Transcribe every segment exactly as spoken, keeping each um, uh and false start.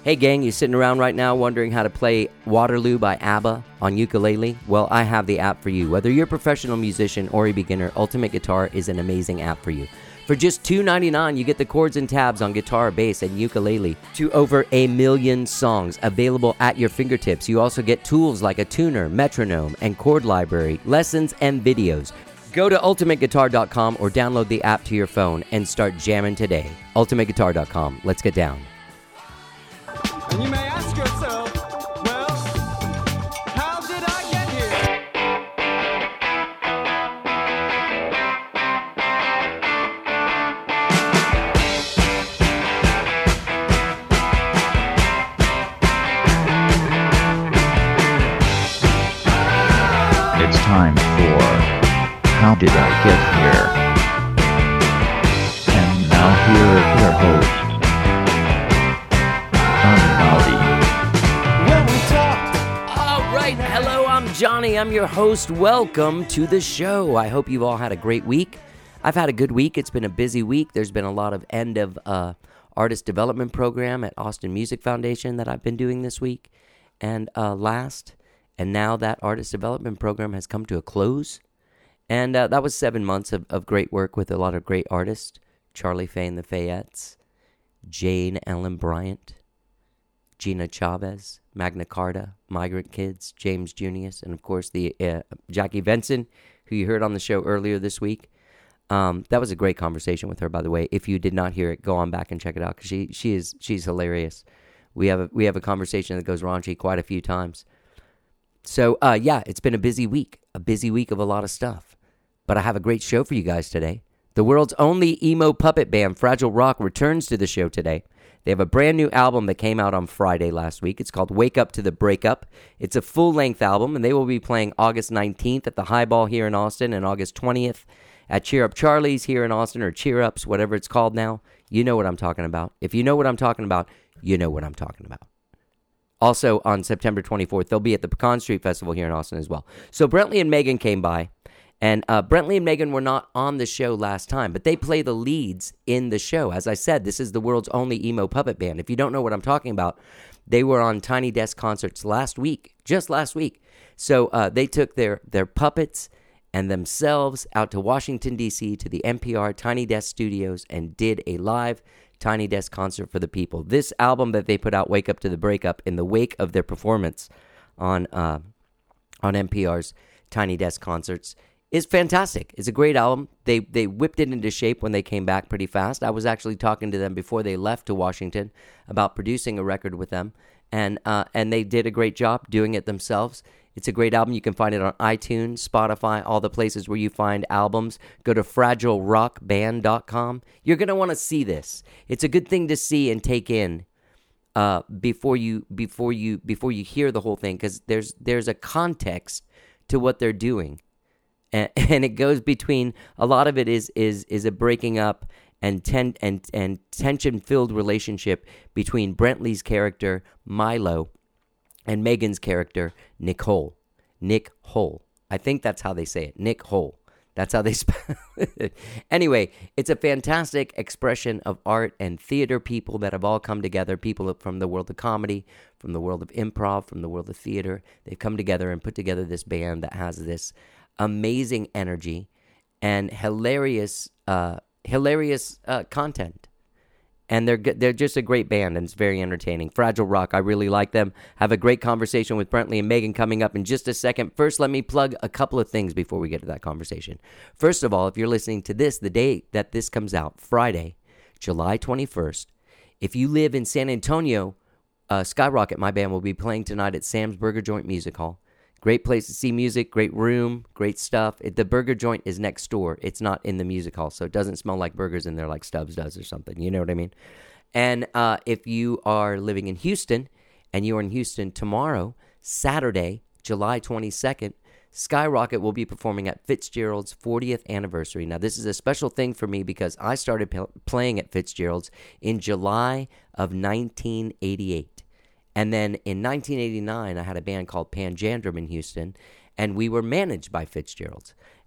Hey gang, you sitting around right now wondering how to play Waterloo by ABBA on ukulele? Well, I have the app for you. Whether you're a professional musician or a beginner, Ultimate Guitar is an amazing app for you. For just two dollars and ninety-nine cents, you get the chords and tabs on guitar, bass, and ukulele to over a million songs available at your fingertips. You also get tools like a tuner, metronome, and chord library, lessons, and videos. Go to ultimate guitar dot com or download the app to your phone and start jamming today. ultimate guitar dot com. Let's get down. And you may ask yourself, well, how did I get here? It's time for How Did I Get Here? And now here is your host, Hello, I'm Johnny. I'm your host. Welcome to the show. I hope you've all had a great week. I've had a good week. It's been a busy week. There's been a lot of end of uh, artist development program at Austin Music Foundation that I've been doing this week. And uh, last, and now that artist development program has come to a close. And uh, that was seven months of, of great work with a lot of great artists. Charlie Faye and the Fayettes, Jane Ellen Bryant, Gina Chavez, Magna Carta, Migrant Kids, James Junius, and of course the uh, Jackie Venson, who you heard on the show earlier this week. Um, that was a great conversation with her, by the way. If you did not hear it, go on back and check it out because she she is she's hilarious. We have a, we have a conversation that goes raunchy quite a few times. So uh, yeah, it's been a busy week, a busy week of a lot of stuff. But I have a great show for you guys today. The world's only emo puppet band, Fragile Rock, returns to the show today. They have a brand new album that came out on Friday last week. It's called Wake Up to the Breakup. It's a full-length album, and they will be playing August nineteenth at the Highball here in Austin and August twentieth at Cheer Up Charlie's here in Austin, or Cheer Ups, whatever it's called now. You know what I'm talking about. If you know what I'm talking about, you know what I'm talking about. Also, on September twenty-fourth, they'll be at the Pecan Street Festival here in Austin as well. So Brentley and Megan came by. And uh, Brentley and Megan were not on the show last time, but they play the leads in the show. As I said, this is the world's only emo puppet band. If you don't know what I'm talking about, they were on Tiny Desk concerts last week, just last week. So uh, they took their, their puppets and themselves out to Washington, D C, to the N P R Tiny Desk Studios and did a live Tiny Desk concert for the people. This album that they put out, Wake Up to the Breakup, in the wake of their performance on uh, on N P R's Tiny Desk concerts, is fantastic. It's a great album. They they whipped it into shape when they came back pretty fast. I was actually talking to them before they left to Washington about producing a record with them, and uh, and they did a great job doing it themselves. It's a great album. You can find it on iTunes, Spotify, all the places where you find albums. Go to fragile rock band dot com. You're going to want to see this. It's a good thing to see and take in uh, before you before you before you hear the whole thing, because there's there's a context to what they're doing. And, and it goes between, a lot of it is is is a breaking up and ten, and and tension filled relationship between Brentley's character Milo and Megan's character Nicole. Nick Hole. I think that's how they say it. Nick Hole. That's how they spell it. Anyway, it's a fantastic expression of art and theater people that have all come together. People from the world of comedy, from the world of improv, from the world of theater. They've come together and put together this band that has this amazing energy and hilarious, uh, hilarious uh, content, and they're they're just a great band, and it's very entertaining. Fragile Rock, I really like them. Have a great conversation with Brentley and Megan coming up in just a second. First, let me plug a couple of things before we get to that conversation. First of all, if you're listening to this the day that this comes out, Friday, July twenty-first, if you live in San Antonio, uh, Skyrocket, my band, will be playing tonight at Sam's Burger Joint Music Hall. Great place to see music, great room, great stuff. It, the burger joint is next door. It's not in the music hall, so it doesn't smell like burgers in there like Stubbs does or something. You know what I mean? And uh, if you are living in Houston, and you are in Houston tomorrow, Saturday, July twenty-second, Skyrocket will be performing at Fitzgerald's fortieth anniversary. Now, this is a special thing for me because I started p- playing at Fitzgerald's in July of nineteen eighty-eight. And then in nineteen eighty-nine, I had a band called Panjandrum in Houston, and we were managed by Fitzgerald's.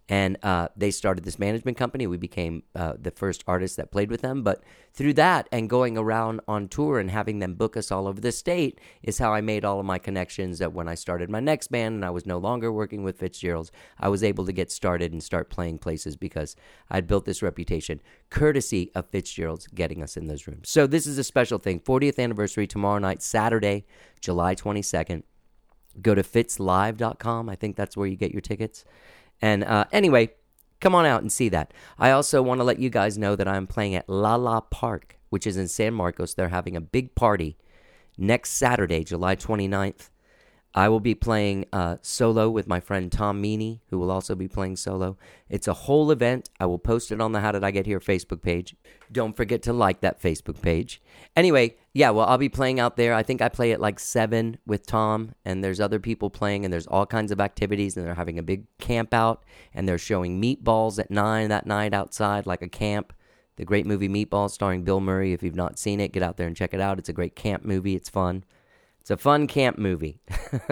And uh, they started this management company. We became uh, the first artists that played with them. But through that and going around on tour and having them book us all over the state is how I made all of my connections that when I started my next band and I was no longer working with Fitzgerald's, I was able to get started and start playing places because I'd built this reputation courtesy of Fitzgerald's getting us in those rooms. So this is a special thing. fortieth anniversary tomorrow night, Saturday, July twenty-second. Go to fitz live dot com. I think that's where you get your tickets. And uh, anyway, come on out and see that. I also want to let you guys know that I'm playing at La La Park, which is in San Marcos. They're having a big party next Saturday, July twenty-ninth. I will be playing uh, solo with my friend Tom Meany, who will also be playing solo. It's a whole event. I will post it on the How Did I Get Here Facebook page. Don't forget to like that Facebook page. Anyway, yeah, well, I'll be playing out there. I think I play at like seven with Tom, and there's other people playing, and there's all kinds of activities, and they're having a big camp out, and they're showing Meatballs at nine that night outside, like a camp. The great movie Meatballs starring Bill Murray. If you've not seen it, get out there and check it out. It's a great camp movie. It's fun. It's a fun camp movie.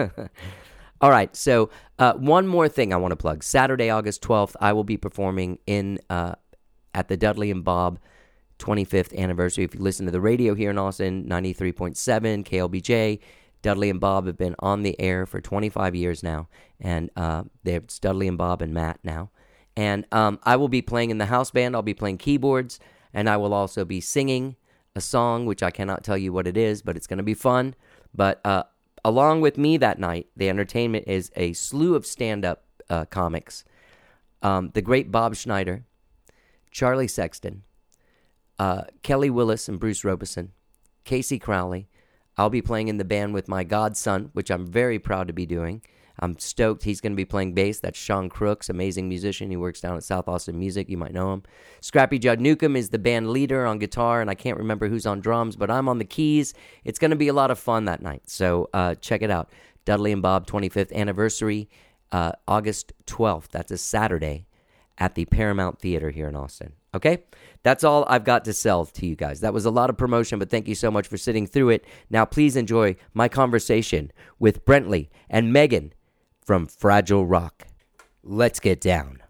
All right, so uh, one more thing I want to plug. Saturday, August twelfth, I will be performing in uh, at the Dudley and Bob twenty-fifth anniversary. If you listen to the radio here in Austin, ninety-three point seven K L B J, Dudley and Bob have been on the air for twenty-five years now, and uh, it's Dudley and Bob and Matt now. And um, I will be playing in the house band. I'll be playing keyboards, and I will also be singing a song, which I cannot tell you what it is, but it's going to be fun. But uh, along with me that night, the entertainment is a slew of stand-up uh, comics. Um, the great Bob Schneider, Charlie Sexton, uh, Kelly Willis and Bruce Robeson, Casey Crowley. I'll be playing in the band with my godson, which I'm very proud to be doing. I'm stoked. He's going to be playing bass. That's Sean Crooks, amazing musician. He works down at South Austin Music. You might know him. Scrappy Judd Newcomb is the band leader on guitar, and I can't remember who's on drums, but I'm on the keys. It's going to be a lot of fun that night, so uh, check it out. Dudley and Bob twenty-fifth anniversary, uh, August twelfth. That's a Saturday at the Paramount Theater here in Austin. Okay? That's all I've got to sell to you guys. That was a lot of promotion, but thank you so much for sitting through it. Now, please enjoy my conversation with Brentley and Megan from Fragile Rock. Let's get down.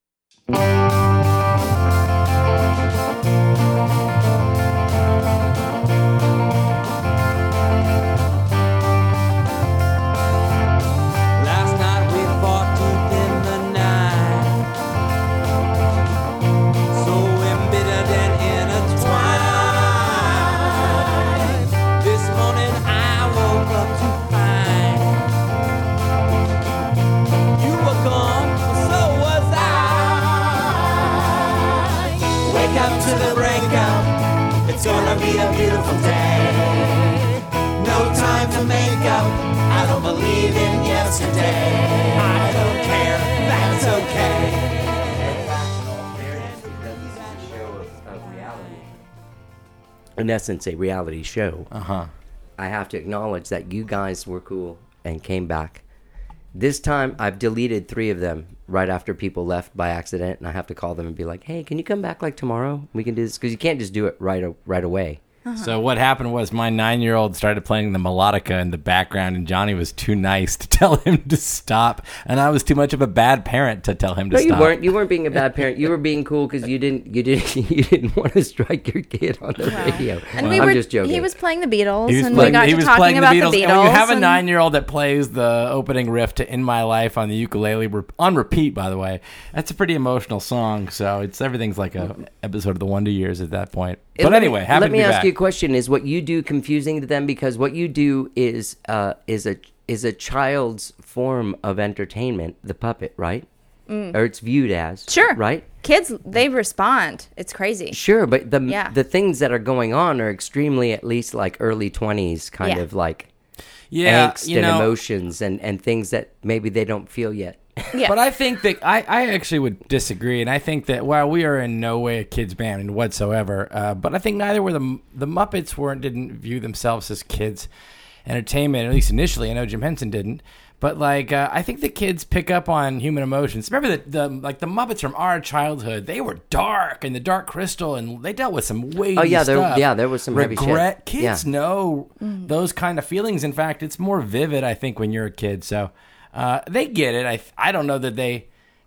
Last night we fought deep in the night, so embittered and intertwined. This morning I woke up to find you were gone, so was I. Wake up to the breakup, it's gonna be a beautiful day. No time to make up, I don't believe in yesterday. I don't care, that's okay. In essence, a reality show. Uh-huh. I have to acknowledge that you guys were cool and came back. This time, I've deleted three of them right after people left by accident, and I have to call them and be like, hey, can you come back like tomorrow? We can do this, because you can't just do it right, right away. So what happened was my nine-year-old started playing the melodica in the background, and Johnny was too nice to tell him to stop, and I was too much of a bad parent to tell him to No, stop. you weren't. You weren't being a bad parent. You were being cool because you didn't. You didn't. You didn't want to strike your kid on the radio. And we I'm were, just joking. He was playing the Beatles, He was and playing, we got he to was talking playing about the Beatles. the Beatles. And when you have a and- nine-year-old that plays the opening riff to "In My Life" on the ukulele, re- on repeat, by the way, that's a pretty emotional song. So it's everything's like a episode of the Wonder Years at that point. But And let me- anyway, happy let to me be ask back. you a question: is what you do confusing to them? Because what you do is uh, is a is a child's form of entertainment, the puppet, right? Or it's viewed as Sure. right? Kids, they respond. It's crazy. Sure, but the Yeah. the things that are going on are extremely, at least like early twenties, kind Yeah. of like Yeah, angst you and know, emotions and, and things that maybe they don't feel yet. Yeah. But I think that I, I actually would disagree, and I think that while we are in no way a kids band whatsoever, uh, but I think neither were the the Muppets weren't didn't view themselves as kids entertainment, at least initially. I know Jim Henson didn't, but like uh, I think the kids pick up on human emotions. Remember the, the like the Muppets from our childhood? They were dark, and the Dark Crystal, and they dealt with some weighty Oh, yeah, there- stuff. yeah, there was some heavy shit. regret. Kids Yeah. know those kind of feelings. In fact, it's more vivid, I think, when you're a kid. So uh, they get it. I I don't know that they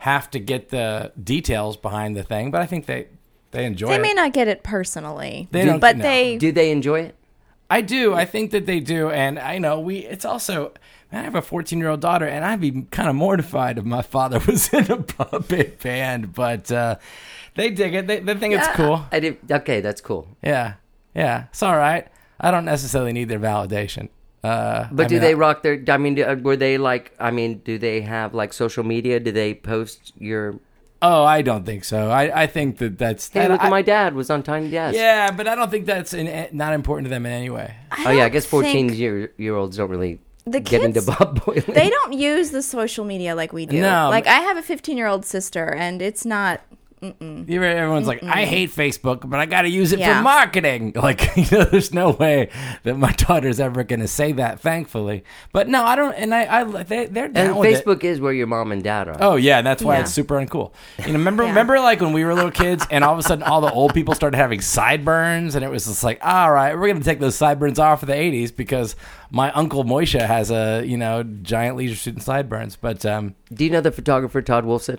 have to get the details behind the thing, but I think they they enjoy They it. may not get it personally, They don't- but no. they. Do they enjoy it? I do. I think that they do, and I know we. It's also. I have a fourteen-year-old daughter, and I'd be kind of mortified if my father was in a puppet band. But uh, they dig it. They, they think it's cool. I did. Okay, that's cool. Yeah, yeah, it's all right. I don't necessarily need their validation. Uh, But I do mean, they I- rock their? I mean, do- were they like? I mean, do they have like social media? Do they post your? Oh, I don't think so. I, I think that that's. Hey, that, look I, at my dad was on Tiny Desk. Yeah, but I don't think that's in, not important to them in any way. Oh yeah, I don't guess fourteen think- year year olds don't really The get into kids- Bob Boiling. They don't use the social media like we do. No. Like I have a fifteen-year-old sister, and it's not. You ever- Everyone's like, I hate Facebook, but I got to use it Yeah. for marketing. Like, you know, there's no way that my daughter's ever going to say that, thankfully. But no, I don't. And I, I they, they're down And with it. Facebook is where your mom and dad are. Oh yeah, that's why Yeah. it's super uncool. You know, remember, Yeah. remember, like when we were little kids, and all of a sudden, all the old people started having sideburns, and it was just like, all right, we're gonna take those sideburns off for the eighties because my uncle Moishe has a you know giant leisure suit and sideburns. But um, Do you know the photographer Todd Wolfson?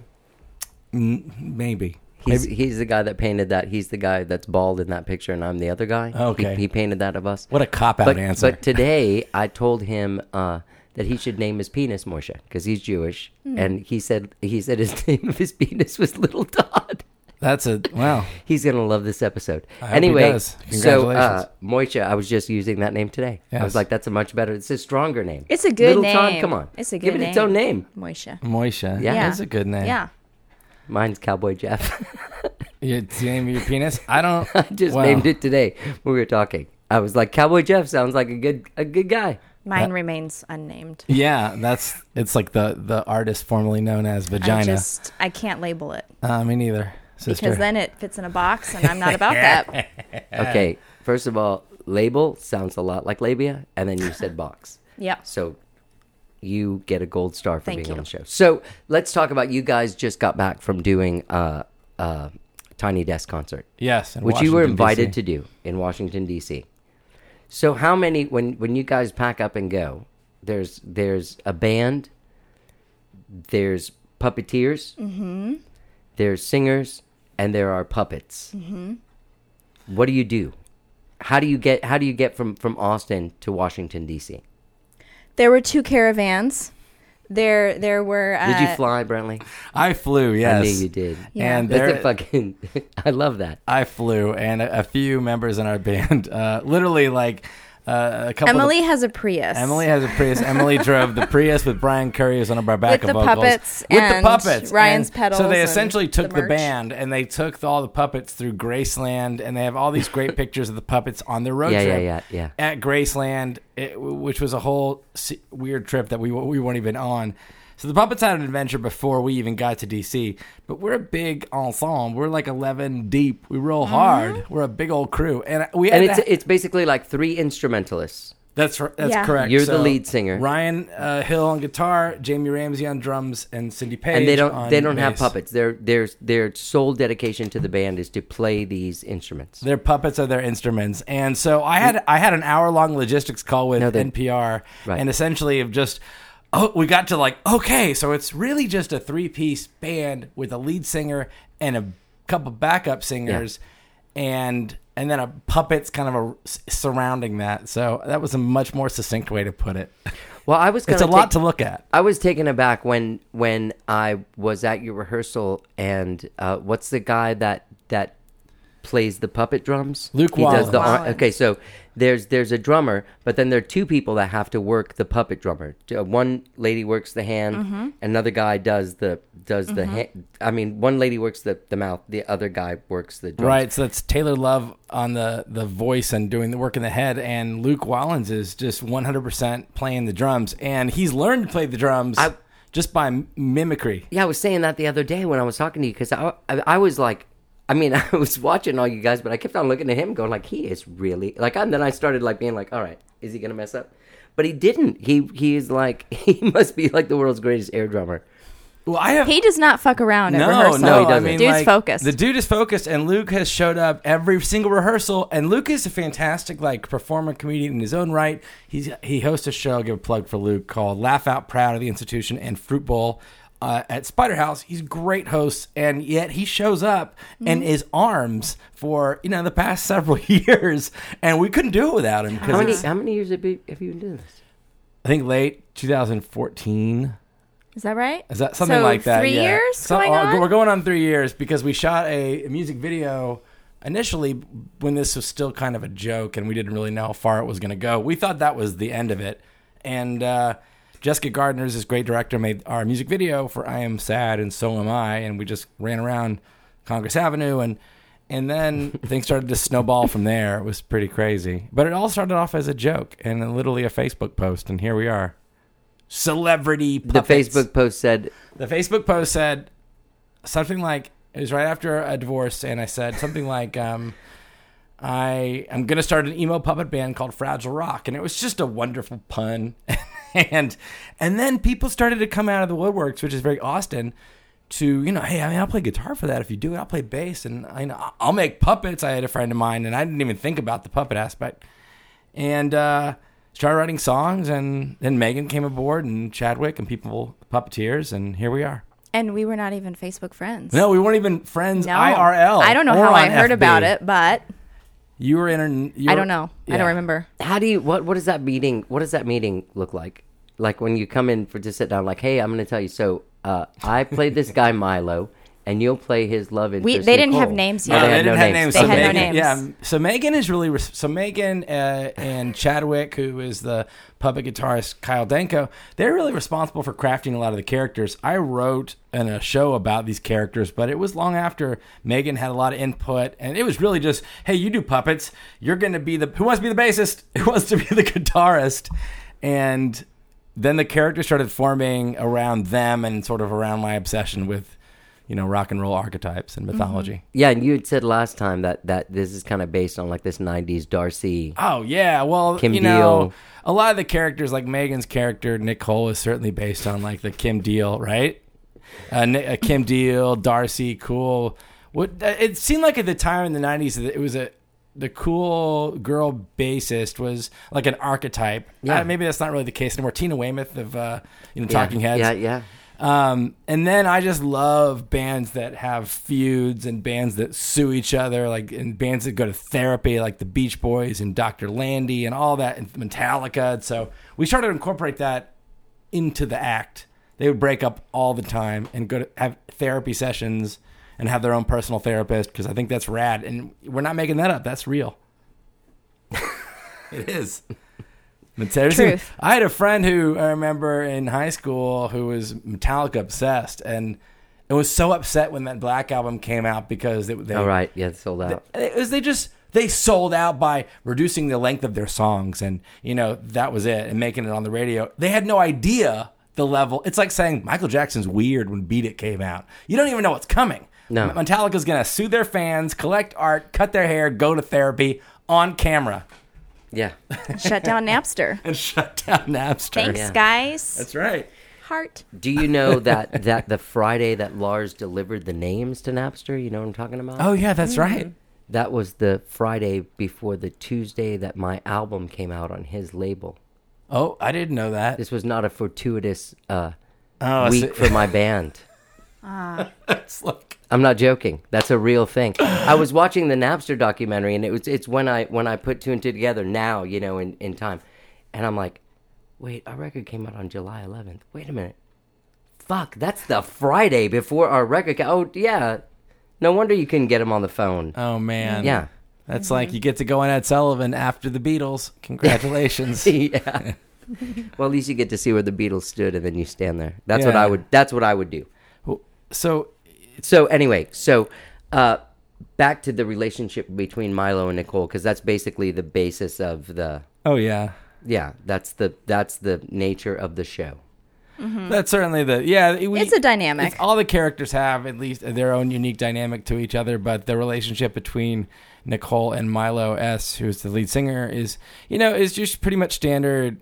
maybe. He's Maybe- he's the guy that painted that. He's the guy that's bald in that picture, and I'm the other guy. Okay. He, he painted that of us. What a cop out But, answer. but today I told him uh, that he should name his penis Moshe because he's Jewish, Hmm. and he said he said his name of his penis was Little Todd. That's a wow. He's gonna love this episode. I hope he anyway, does. so uh, Congratulations. Moshe, I was just using that name today. I was Yes. like, that's a much better. It's a stronger name. It's a good Little name. Todd, come on, It's a give good it its own name. Moisha. Moishe. Yeah. That's a good name. Yeah. Mine's Cowboy Jeff. You the name of your penis? I don't. I just well, named it today when we were talking. I was like, Cowboy Jeff sounds like a good a good guy. Mine remains unnamed. Yeah, that's it's like the the artist formerly known as I Vagina. just I can't label it Uh, me neither, sister. because then it fits in a box, and I'm not about that. Okay, first of all, label sounds a lot like labia, and then you said box. Yep. So you get a gold star for Thank being you. on the show. So let's talk about you guys just got back from doing uh, uh, Tiny Desk concert, yes, in which you were Washington, invited D C. to do in Washington D C. So how many when when you guys pack up and go? There's there's a band. There's puppeteers. Mm-hmm. There's singers, and there are puppets. Mm-hmm. What do you do? How do you get how do you get from, from Austin to Washington D C? There were two caravans. There there were. Uh, Did you fly, Brentley? I flew. Yes, I knew you did. Yeah. And That's there, a fucking. I love that. I flew, and a, a few members in our band, uh, literally like uh, a couple. Emily of, has a Prius. Emily has a Prius. Emily drove the Prius with Brian Curry as one of our backup the vocals. puppets with and the puppets, Ryan's And pedals So they and essentially took the the, merch. band and they took all the puppets through Graceland, and they have all these great pictures of the puppets on their road Yeah, trip. yeah, yeah, yeah. At Graceland, it, which was a whole se- weird trip that we we weren't even on. So the puppets had an adventure before we even got to D C, but we're a big ensemble. We're like eleven deep. We roll hard. We're a big old crew, and we had And it's to- it's basically like three instrumentalists. that's r- that's Yeah. correct. You're the lead singer. Ryan uh, Hill on guitar, Jamie Ramsey on drums, and Cindy Page. And they don't on they don't have bass. puppets. Their their their sole dedication to the band is to play these instruments. Their puppets are their instruments, and so I had I had an hour long logistics call with No, they- N P R, Right. and essentially of just oh we got to like okay, so it's really just a three piece band with a lead singer and a couple backup singers, and and then a puppets kind of a, surrounding that. So that was a much more succinct way to put it. Well, I was It's a kinda lot take- to look at. I was taken aback when when I was at your rehearsal, and uh, what's the guy that that plays the puppet drums? Luke He does the ar- Wallens. okay. So there's there's a drummer, but then there are two people that have to work the puppet drummer. Uh, One lady works the hand, Mm-hmm. another guy does the does the hand. I mean, one lady works the, the mouth, the other guy works the drums. Right, so that's Taylor Love on the, the voice and doing the work in the head, and Luke Wallens is just one hundred percent playing the drums, and he's learned to play the drums I- just by m- mimicry. Yeah, I was saying that the other day when I was talking to you because I, I I was like, I mean, I was watching all you guys, but I kept on looking at him, going like, he is really like. And then I started like being like, all right, is he gonna mess up? But he didn't. He he is like he must be like the world's greatest air drummer. Well, I have He does not fuck around at no, rehearsal. no, he I doesn't. mean, Dude's like, focused. The dude is focused, and Luke has showed up every single rehearsal. And Luke is a fantastic like performer, comedian in his own right. He's he hosts a show. I'll give a plug for Luke called Laugh Out Proud of the Institution and Fruit Bowl uh, at Spider House. He's a great host, and yet he shows up mm-hmm. and is arms for you know the past several years, and we couldn't do it without him. How many, how many years have you, have you been doing this? I think late twenty fourteen. Is that right? Is that something so like that? Three yeah. years so, going uh, on? We're going on three years because we shot a, a music video initially when this was still kind of a joke and we didn't really know how far it was going to go. We thought that was the end of it. And uh, Jessica Gardner, this great director, made our music video for I Am Sad and So Am I. And we just ran around Congress Avenue. And, and then things started to snowball from there. It was pretty crazy. But it all started off as a joke and literally a Facebook post. And here we are. Celebrity puppets. The Facebook post said... The Facebook post said something like, it was right after a divorce, and I said something like, um, I am going to start an emo puppet band called Fragile Rock. And it was just a wonderful pun. and and then people started to come out of the woodworks, which is very Austin, to, you know, hey, I mean, I'll play guitar for that. If you do it, I'll play bass. And I, you know, I'll make puppets. I had a friend of mine, and I didn't even think about the puppet aspect. And uh, started writing songs, and then Megan came aboard, and Chadwick, and people, puppeteers, and here we are. And we were not even Facebook friends. No, we weren't even friends no. I R L. I don't know or how I on heard F B. about it, but you were in. You I were, don't know. Yeah. I don't remember. How do you, what, what does that meeting, what does that meeting look like? Like when you come in for to sit down, like, hey, I'm going to tell you, so uh, I played this guy Milo, and you'll play his love interest. We, they didn't Nicole. have names No, yet. they they had didn't no have names. names. They so had no Megan, names. Yeah. So Megan is really so Megan uh, and Chadwick, who is the puppet guitarist Kyle Danko, they're really responsible for crafting a lot of the characters. I wrote in a show about these characters, but it was long after Megan had a lot of input, and it was really just, hey, you do puppets. You're going to be the who wants to be the bassist? Who wants to be the guitarist? And then the characters started forming around them and sort of around my obsession with, you know, rock and roll archetypes and mythology. Mm-hmm. Yeah, and you had said last time that, that this is kind of based on like this nineties Darcy. Oh, yeah. Well, Kim you know, Deal. a lot of the characters, like Megan's character, Nicole, is certainly based on like the Kim Deal, right? Uh, Ni- uh, Kim Deal, Darcy, cool. What uh, it seemed like at the time in the nineties that it was a the cool girl bassist was like an archetype. Yeah. Uh, maybe that's not really the case anymore. Tina Weymouth of uh, you know Yeah, Talking Heads. Yeah, yeah. Um, and then I just love bands that have feuds and bands that sue each other, like and bands that go to therapy, like the Beach Boys and Doctor Landy and all that, and Metallica. And so we started to incorporate that into the act. They would break up all the time and go to have therapy sessions and have their own personal therapist, because I think that's rad. And we're not making that up. That's real. It is. Truth. I had a friend who I remember in high school who was Metallica obsessed, and it was so upset when that Black album came out because it, they, All right, yeah, it's sold out. it was they just they sold out by reducing the length of their songs, and you know that was it, and making it on the radio. They had no idea the level. It's like saying Michael Jackson's Weird when Beat It came out. You don't even know what's coming. No. Metallica's gonna sue their fans, collect art, cut their hair, go to therapy on camera. Yeah. Shut down Napster. And shut down Napster. Thanks, Yeah. guys. That's right. Heart. Do you know that, that the Friday that Lars delivered the names to Napster, you know what I'm talking about? Oh yeah, that's right. That was the Friday before the Tuesday that my album came out on his label. Oh, I didn't know that. This was not a fortuitous uh, Oh, week so- for my band. It's like I'm not joking. That's a real thing. I was watching the Napster documentary, and it was it's when I when I put two and two together now, you know, in, in time, and I'm like, wait, our record came out on July eleventh. Wait a minute, fuck, that's the Friday before our record. Ca- oh yeah, no wonder you couldn't get him on the phone. oh man. Yeah, That's like you get to go on Ed Sullivan after the Beatles. Congratulations. yeah. Well, at least you get to see where the Beatles stood, and then you stand there. That's what Yeah. I would. That's what I would do. So So anyway, so uh, back to the relationship between Milo and Nicole, because that's basically the basis of the. oh yeah. Yeah, that's the that's the nature of the show. That's certainly the yeah. We, It's a dynamic. it's- all the characters have at least their own unique dynamic to each other, but the relationship between Nicole and Milo S, who's the lead singer, is you know is just pretty much standard.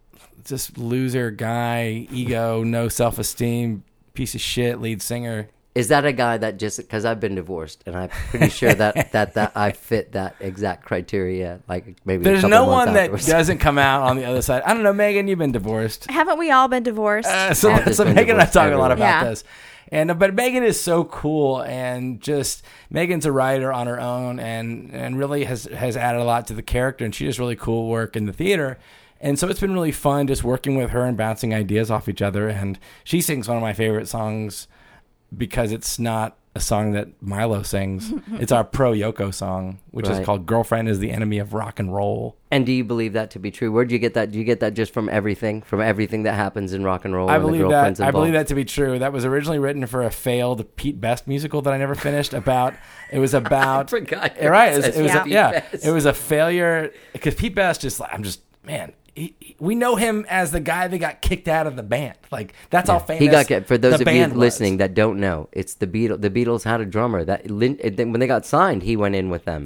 Just loser guy, ego, no self esteem, piece of shit lead singer. Is that a guy that just because I've been divorced and I'm pretty sure that, that that I fit that exact criteria? Like maybe There's a couple no months one that afterwards. doesn't come out on the other side. I don't know, Megan. You've been divorced. Haven't we all been divorced? Uh, so I've just so been Megan and I divorced talk a lot everywhere. about Yeah. this. And uh, but Megan is so cool, and just Megan's a writer on her own, and and really has has added a lot to the character, and she does really cool work in the theater. And so it's been really fun just working with her and bouncing ideas off each other. And she sings one of my favorite songs because it's not a song that Milo sings. It's our pro Yoko song, which Right. is called "Girlfriend is the Enemy of Rock and Roll." And do you believe that to be true? Where'd you get that? Do you get that just from everything, from everything that happens in rock and roll? I and the believe that. girlfriend's I believe involved? that to be true. That was originally written for a failed Pete Best musical that I never finished. About it was about forgot Yeah, right. It was, it it was says a, Pete yeah. Best. It was a failure because Pete Best just like I'm just man. He, he- we know him as the guy that got kicked out of the band. Like that's how famous He got get for those the of you band was. listening that don't know. It's the Beatles. The Beatles had a drummer that Lin, it- when they got signed, he went in with them.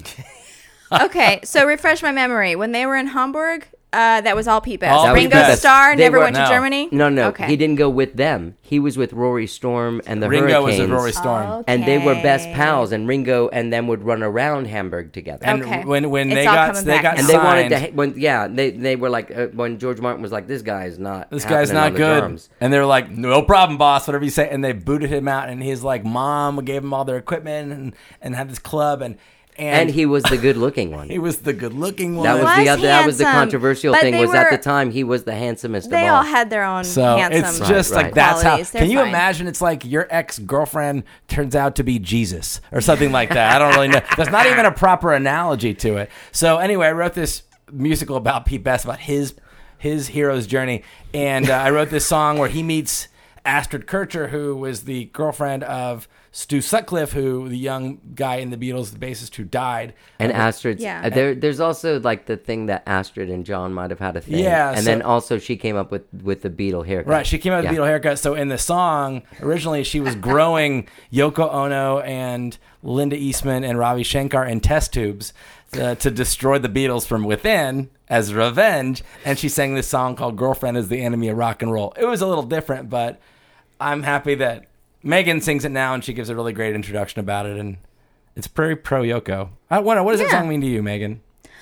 Okay, so refresh my memory. When they were in Hamburg, uh, that was all Pete Best. All That was Ringo Pete Best. Starr They never were- went to no. Germany? No, no, Okay. he didn't go with them. He was with Rory Storm and the Ringo was Hurricanes, with Rory Storm. Oh, and they were best Okay. pals. And Ringo and them would run around Hamburg together. And Okay. when when It's they all got coming they back got now. And they signed, wanted to. ha- When yeah, they they were like uh, when George Martin was like, "This guy is not. this guy's happening not on the good. drums." And they were like, no problem, boss, whatever you say. And they booted him out. And his like mom gave him all their equipment and, and had this club. And, and, And he was the good-looking one. he was the good looking one. That was, was the other, that was the handsome, controversial but thing. they Was at the were- time he was the handsomest They of all. all had their own So handsome it's just Right, like right. that's how. qualities. They're Can you fine. imagine? It's like your ex girlfriend turns out to be Jesus or something like that. I don't really know. There's not even a proper analogy to it. So anyway, I wrote this musical about Pete Best, about his his hero's journey, and uh, I wrote this song where he meets Astrid Kircher, who was the girlfriend of Stu Sutcliffe, who the young guy in the Beatles, the bassist who died. And Astrid's Yeah. uh, there. There's also like the thing that Astrid and John might have had a thing. Yeah, and so- then also she came up with with the Beatle haircut. Right, she came out with Yeah. the Beatle haircut. So in the song, originally she was growing Yoko Ono and Linda Eastman and Ravi Shankar in test tubes uh, to destroy the Beatles from within as revenge. And she sang this song called "Girlfriend is the Enemy of Rock and Roll." It was a little different, but I'm happy that Megan sings it now, and she gives a really great introduction about it. And it's very pro Yoko. I wonder, what does that Yeah. song mean to you, Megan?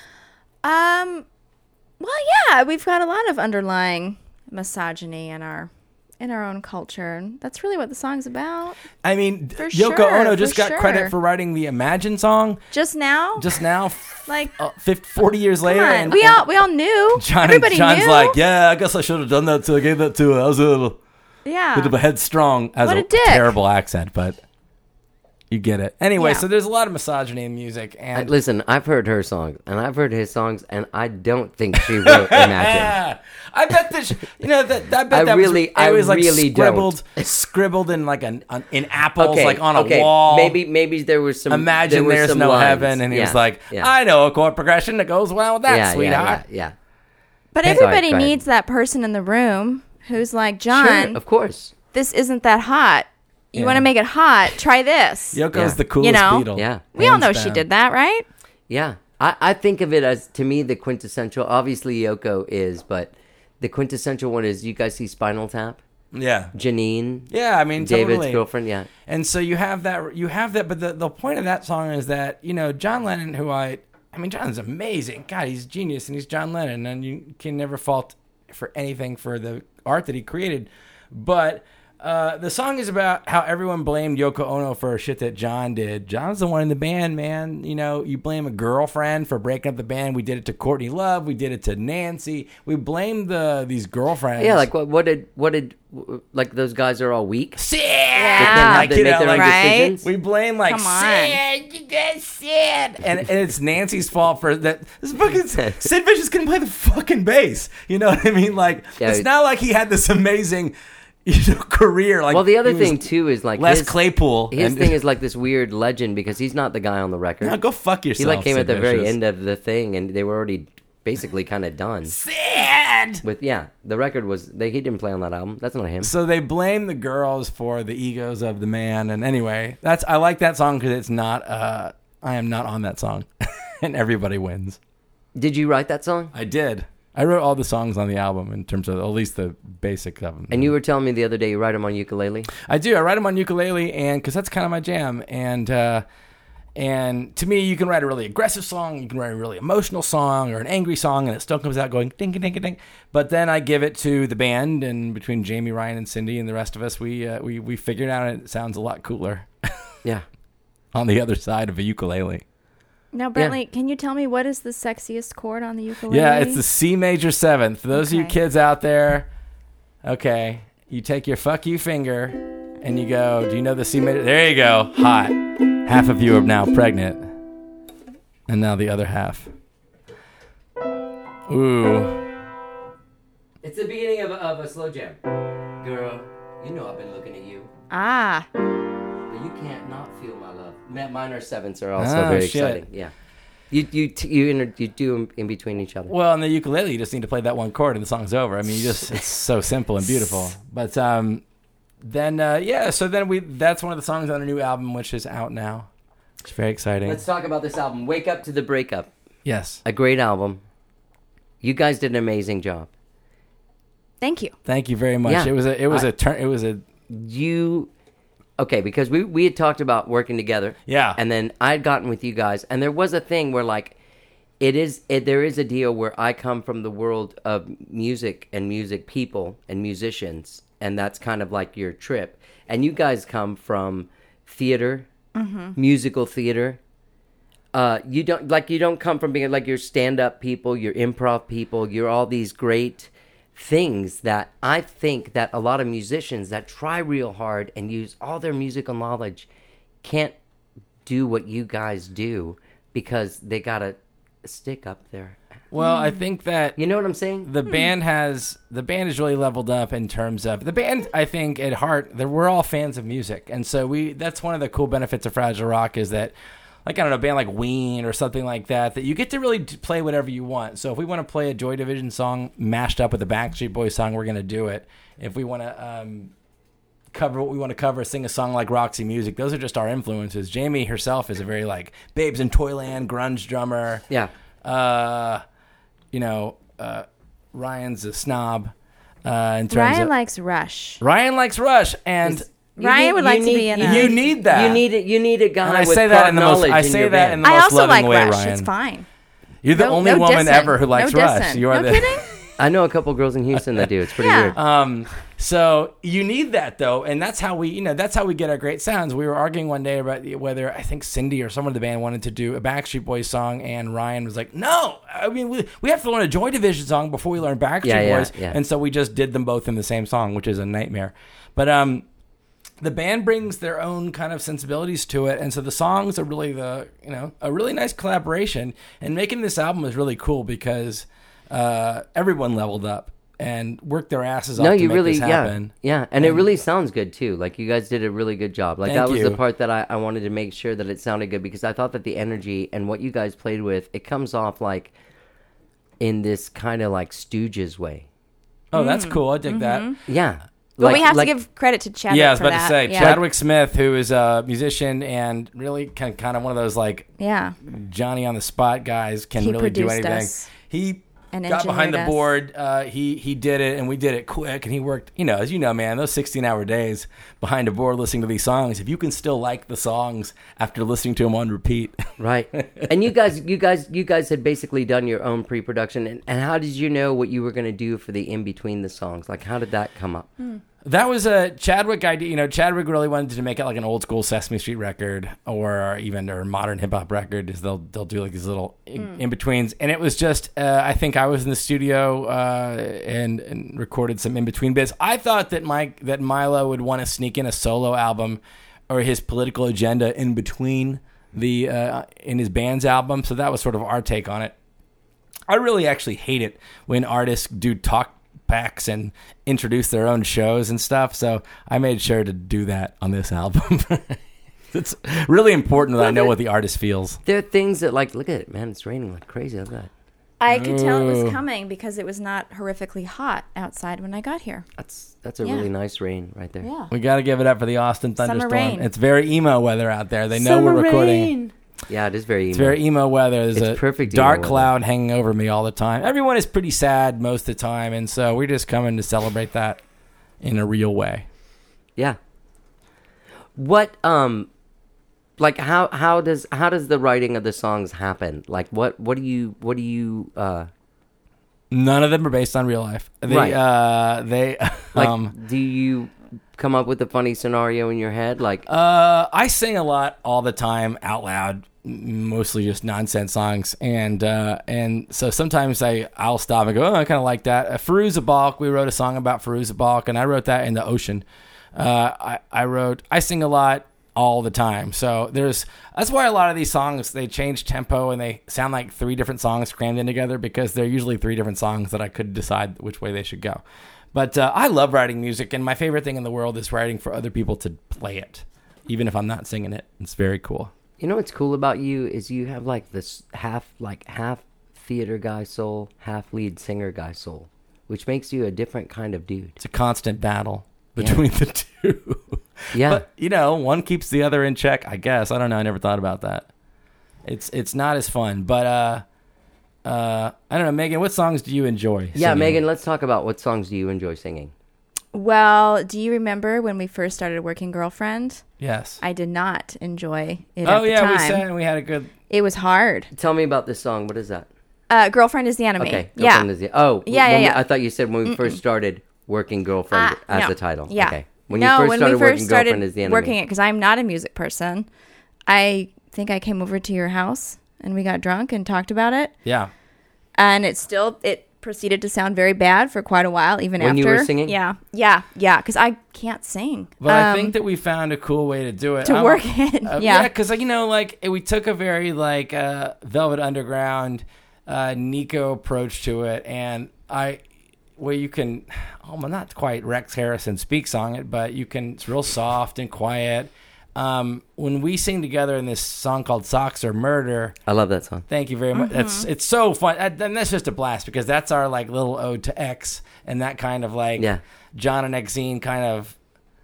Um, well, yeah, we've got a lot of underlying misogyny in our in our own culture, and that's really what the song's about. I mean, For Yoko sure, Ono just for got credit sure. for writing the Imagine song Just now, just now, like, uh, fifty, forty years come later. on, and- we and all we all knew. John Everybody and John's knew. like, yeah, I guess I should have done that too. I gave that to her. I was a little, yeah, bit of a headstrong, as What a, a dick. terrible accent, but you get it. Anyway, Yeah. so there's a lot of misogyny in music, Uh, and Listen, I've heard her songs, and I've heard his songs, and I don't think she wrote Imagine. I bet this, you know, that I bet I that really- was, I it was like really scribbled, scribbled in like an, an in apples, Okay, like on a okay. wall. Maybe, maybe there was some. Imagine there were there's some no lines. heaven, and he Yeah, was like, yeah. I know a chord progression that goes well with that, yeah, sweetheart. yeah, yeah, but Sorry, everybody go ahead. needs that person in the room who's like, yeah. John, Sure, of course. this isn't that hot. You Yeah. want to make it hot? Try this. Yoko's Yeah. the coolest You know? Beatle. Yeah. We all hands know she down. did that, right? Yeah, I, I think of it as, to me, the quintessential. Obviously, Yoko is, but the quintessential one is. You guys see Spinal Tap? Yeah, Janine, yeah. I mean, David's totally. girlfriend. Yeah, And so you have that, you have that, but the, the point of that song is that, you know, John Lennon, who I, I mean, John's amazing. God, he's genius, and he's John Lennon, and you can never fault for anything for the art that he created. But uh, the song is about how everyone blamed Yoko Ono for shit that John did. John's the one in the band, man. You know, you blame a girlfriend for breaking up the band. We did it to Courtney Love. We did it to Nancy. We blamed the these girlfriends. yeah. Like what? What did? What did? Like those guys are all weak. Sid! Yeah. Like, They you make know, their own like, Right? decisions. we blame like Come on. Sid, you guys Sid, and, and it's Nancy's fault for that. This fucking Sid Vicious couldn't play the fucking bass. You know what I mean? Like Yeah, it's it- not like he had this amazing, you know, career. Like Well, the other he was thing too is like Les his, Claypool. His and- thing is like this weird legend because he's not the guy on the record. No, go fuck yourself. he like came Sid at the very Vicious. end of the thing, and they were already basically kind of done. Sid. With yeah, the record was they he didn't play on that album. That's not him. So they blame the girls for the egos of the man. And anyway, that's I like that song because it's not. Uh, I am not on that song, and everybody wins. Did you write that song? I did. I wrote all the songs on the album in terms of at least the basics of them. And you were telling me the other day you write them on ukulele? I do. I write them on ukulele, and because that's kind of my jam. And uh, and to me, you can write a really aggressive song, you can write a really emotional song, or an angry song, and it still comes out going ding ding ding ding. But then I give it to the band, and between Jamie, Ryan, and Cindy, and the rest of us, we uh, we we figured out it sounds a lot cooler. Yeah. On the other side of a ukulele. Now, Bentley, can you tell me what is the sexiest chord on the ukulele? Yeah, it's the C major seventh. For those Okay. of you kids out there, okay, you take your fuck you finger and you go, do you know the C major? There you go. Hot. Half of you are now pregnant. And now the other half. Ooh. It's the beginning of a, of a slow jam. Girl, you know I've been looking at you. Ah. But you can't not feel my love. Ma- Minor sevenths are also Oh, very shit. exciting. Yeah. You you t- you, inter- you do them in between each other. Well, on the ukulele, you just need to play that one chord and the song's over. I mean, you just it's so simple and beautiful. But um, then, uh, yeah, so then we that's one of the songs on our new album, which is out now. It's very exciting. Let's talk about this album. Wake Up to the Breakup. Yes. A great album. You guys did an amazing job. Thank you. Thank you very much. Yeah. It was a it was I- a turn it was a You, okay, because we, we had talked about working together. Yeah. And then I'd gotten with you guys, and there was a thing where, like, it is, it, there is a deal where I come from the world of music and music people and musicians, and that's kind of like your trip. And you guys come from theater, musical theater. Uh, you don't, like, you don't come from being, like, you're stand-up people, you're improv people, you're all these great things that I think that a lot of musicians that try real hard and use all their musical knowledge can't do what you guys do because they got a stick up there. well, I think that You know what I'm saying? the band has the band is really leveled up in terms of the band. I think at heart, that we're all fans of music, and so we. That's one of the cool benefits of Fragile Rock is that, like I don't know, a band like Ween or something like that, that you get to really d- play whatever you want. So if we want to play a Joy Division song mashed up with a Backstreet Boys song, we're going to do it. If we want to um, cover what we want to cover, sing a song like Roxy Music, those are just our influences. Jamie herself is a very like Babes in Toyland grunge drummer. Yeah. Uh, you know, uh, Ryan's a snob. Uh, in terms Ryan of, likes Rush. Ryan likes Rush, and You Ryan need- would you like to need- be in you a- you need that. You need it. You need a guy And I with say that pop in the most. knowledge I in say your that band. in the I most also loving like way, Rush. Ryan. It's fine. You're the No- only no woman dissing. ever who likes no Rush. dissing. You are no the. kidding? I know a couple girls in Houston that do. It's pretty Yeah. weird. Um, so you need that though, and that's how we, you know, that's how we get our great sounds. We were arguing one day about whether I think Cindy or someone in the band wanted to do a Backstreet Boys song, and Ryan was like, "No, I mean we, we have to learn a Joy Division song before we learn Backstreet Yeah, yeah, Boys," yeah. and so we just did them both in the same song, which is a nightmare. But um, the band brings their own kind of sensibilities to it, and so the songs are really the, you know, a really nice collaboration. And making this album was really cool because uh, everyone leveled up and worked their asses off No, to you make really, this happen. yeah, yeah, and it really sounds good too. Like you guys did a really good job. Like Thank that was you. the part that I, I wanted to make sure that it sounded good because I thought that the energy and what you guys played with, it comes off like in this kind of like Stooges way. Oh, that's cool. I dig that. Yeah, But like, we have like, to give credit to Chadwick Yeah, I was for about that. to say yeah. Chadwick Smith, who is a musician and really kind kind of one of those like Yeah. Johnny on the spot guys, can He really do produced anything. us He and got behind the engineered us. board. Uh, he he did it, and we did it quick. And he worked, you know, as you know, man, those sixteen-hour days behind a board listening to these songs. If you can still like the songs after listening to them on repeat, right. And you guys, you guys, you guys had basically done your own pre-production. And, and how did you know what you were going to do for the in between the songs? Like, how did that come up? that was a Chadwick idea. You know, Chadwick really wanted to make it like an old school Sesame Street record, or even or modern hip hop record. Is they'll they'll do like these little in betweens, and it was just uh, I think I was in the studio uh, and and recorded some in between bits. I thought that Mike that Milo would want to sneak in a solo album or his political agenda in between the uh, in his band's album, so that was sort of our take on it. I really actually hate it when artists do talk backs and introduce their own shows and stuff. So I made sure to do that on this album. It's really important that I know what the artist feels. There are things that, like, look at it, man. It's raining like crazy. Look at that. I could tell it Ooh. was coming because it was not horrifically hot outside when I got here. That's that's a Yeah. really nice rain right there. Yeah. We got to give it up for the Austin Summer thunderstorm. rain. It's very emo weather out there. They know Summer we're recording. rain. Yeah, it is very emo. It's very emo weather. There's It's a perfect emo dark weather. cloud hanging over me all the time. Everyone is pretty sad most of the time, and so we're just coming to celebrate that in a real way. Yeah. What um like how how does how does the writing of the songs happen? Like what what do you what do you uh None of them are based on real life. They, Right. Uh, they like um, do you come up with a funny scenario in your head? Like Uh, I sing a lot all the time out loud, m- mostly just nonsense songs, and uh, and so sometimes I I'll stop and go, oh, I kind of like that. Uh, Firuza Balk, we wrote a song about Firuza Balk, and I wrote that in the ocean. Uh, I I wrote I sing a lot all the time, so there's that's why a lot of these songs they change tempo and they sound like three different songs crammed in together because they're usually three different songs that I could decide which way they should go. But uh, I love writing music, and my favorite thing in the world is writing for other people to play it, even if I'm not singing it. It's very cool. you know what's cool about you is you have like this half like half theater guy soul, half lead singer guy soul, which makes you a different kind of dude. It's a constant battle between the two. Yeah. But, you know, one keeps the other in check, I guess. I don't know. I never thought about that. It's it's not as fun. But, uh, uh, I don't know, Megan, what songs do you enjoy Yeah, singing? Megan, let's talk about what songs do you enjoy singing? Well, do you remember when we first started working Girlfriend? Yes. I did not enjoy it oh, at the yeah, we time. said we had a good... It was hard. Tell me about this song. What is that? Uh, Girlfriend is the enemy. Okay. Yeah. Girlfriend is the- oh, Yeah, when yeah, we- yeah. I thought you said when we first started working Girlfriend Ah, as no. the title. Yeah. Okay. When no, you first when started we first working started Girlfriend is the enemy. working it, because I'm not a music person. I think I came over to your house and we got drunk and talked about it, Yeah. and it still it proceeded to sound very bad for quite a while, even When after you were singing? Yeah, yeah, yeah. Because I can't sing. But I Um, think that we found a cool way to do it. to I'm- work it. Uh, yeah. because you know, like we took a very like uh, Velvet Underground, uh, Nico approach to it, and I, where you can, oh, well, not quite Rex Harrison speak song it, but you can. It's real soft and quiet. Um, when we sing together in this song called "Socks or Murder," I love that song. thank you very much. That's it's so fun, and and that's just a blast because that's our like little ode to X and that kind of like Yeah. John and Exene kind of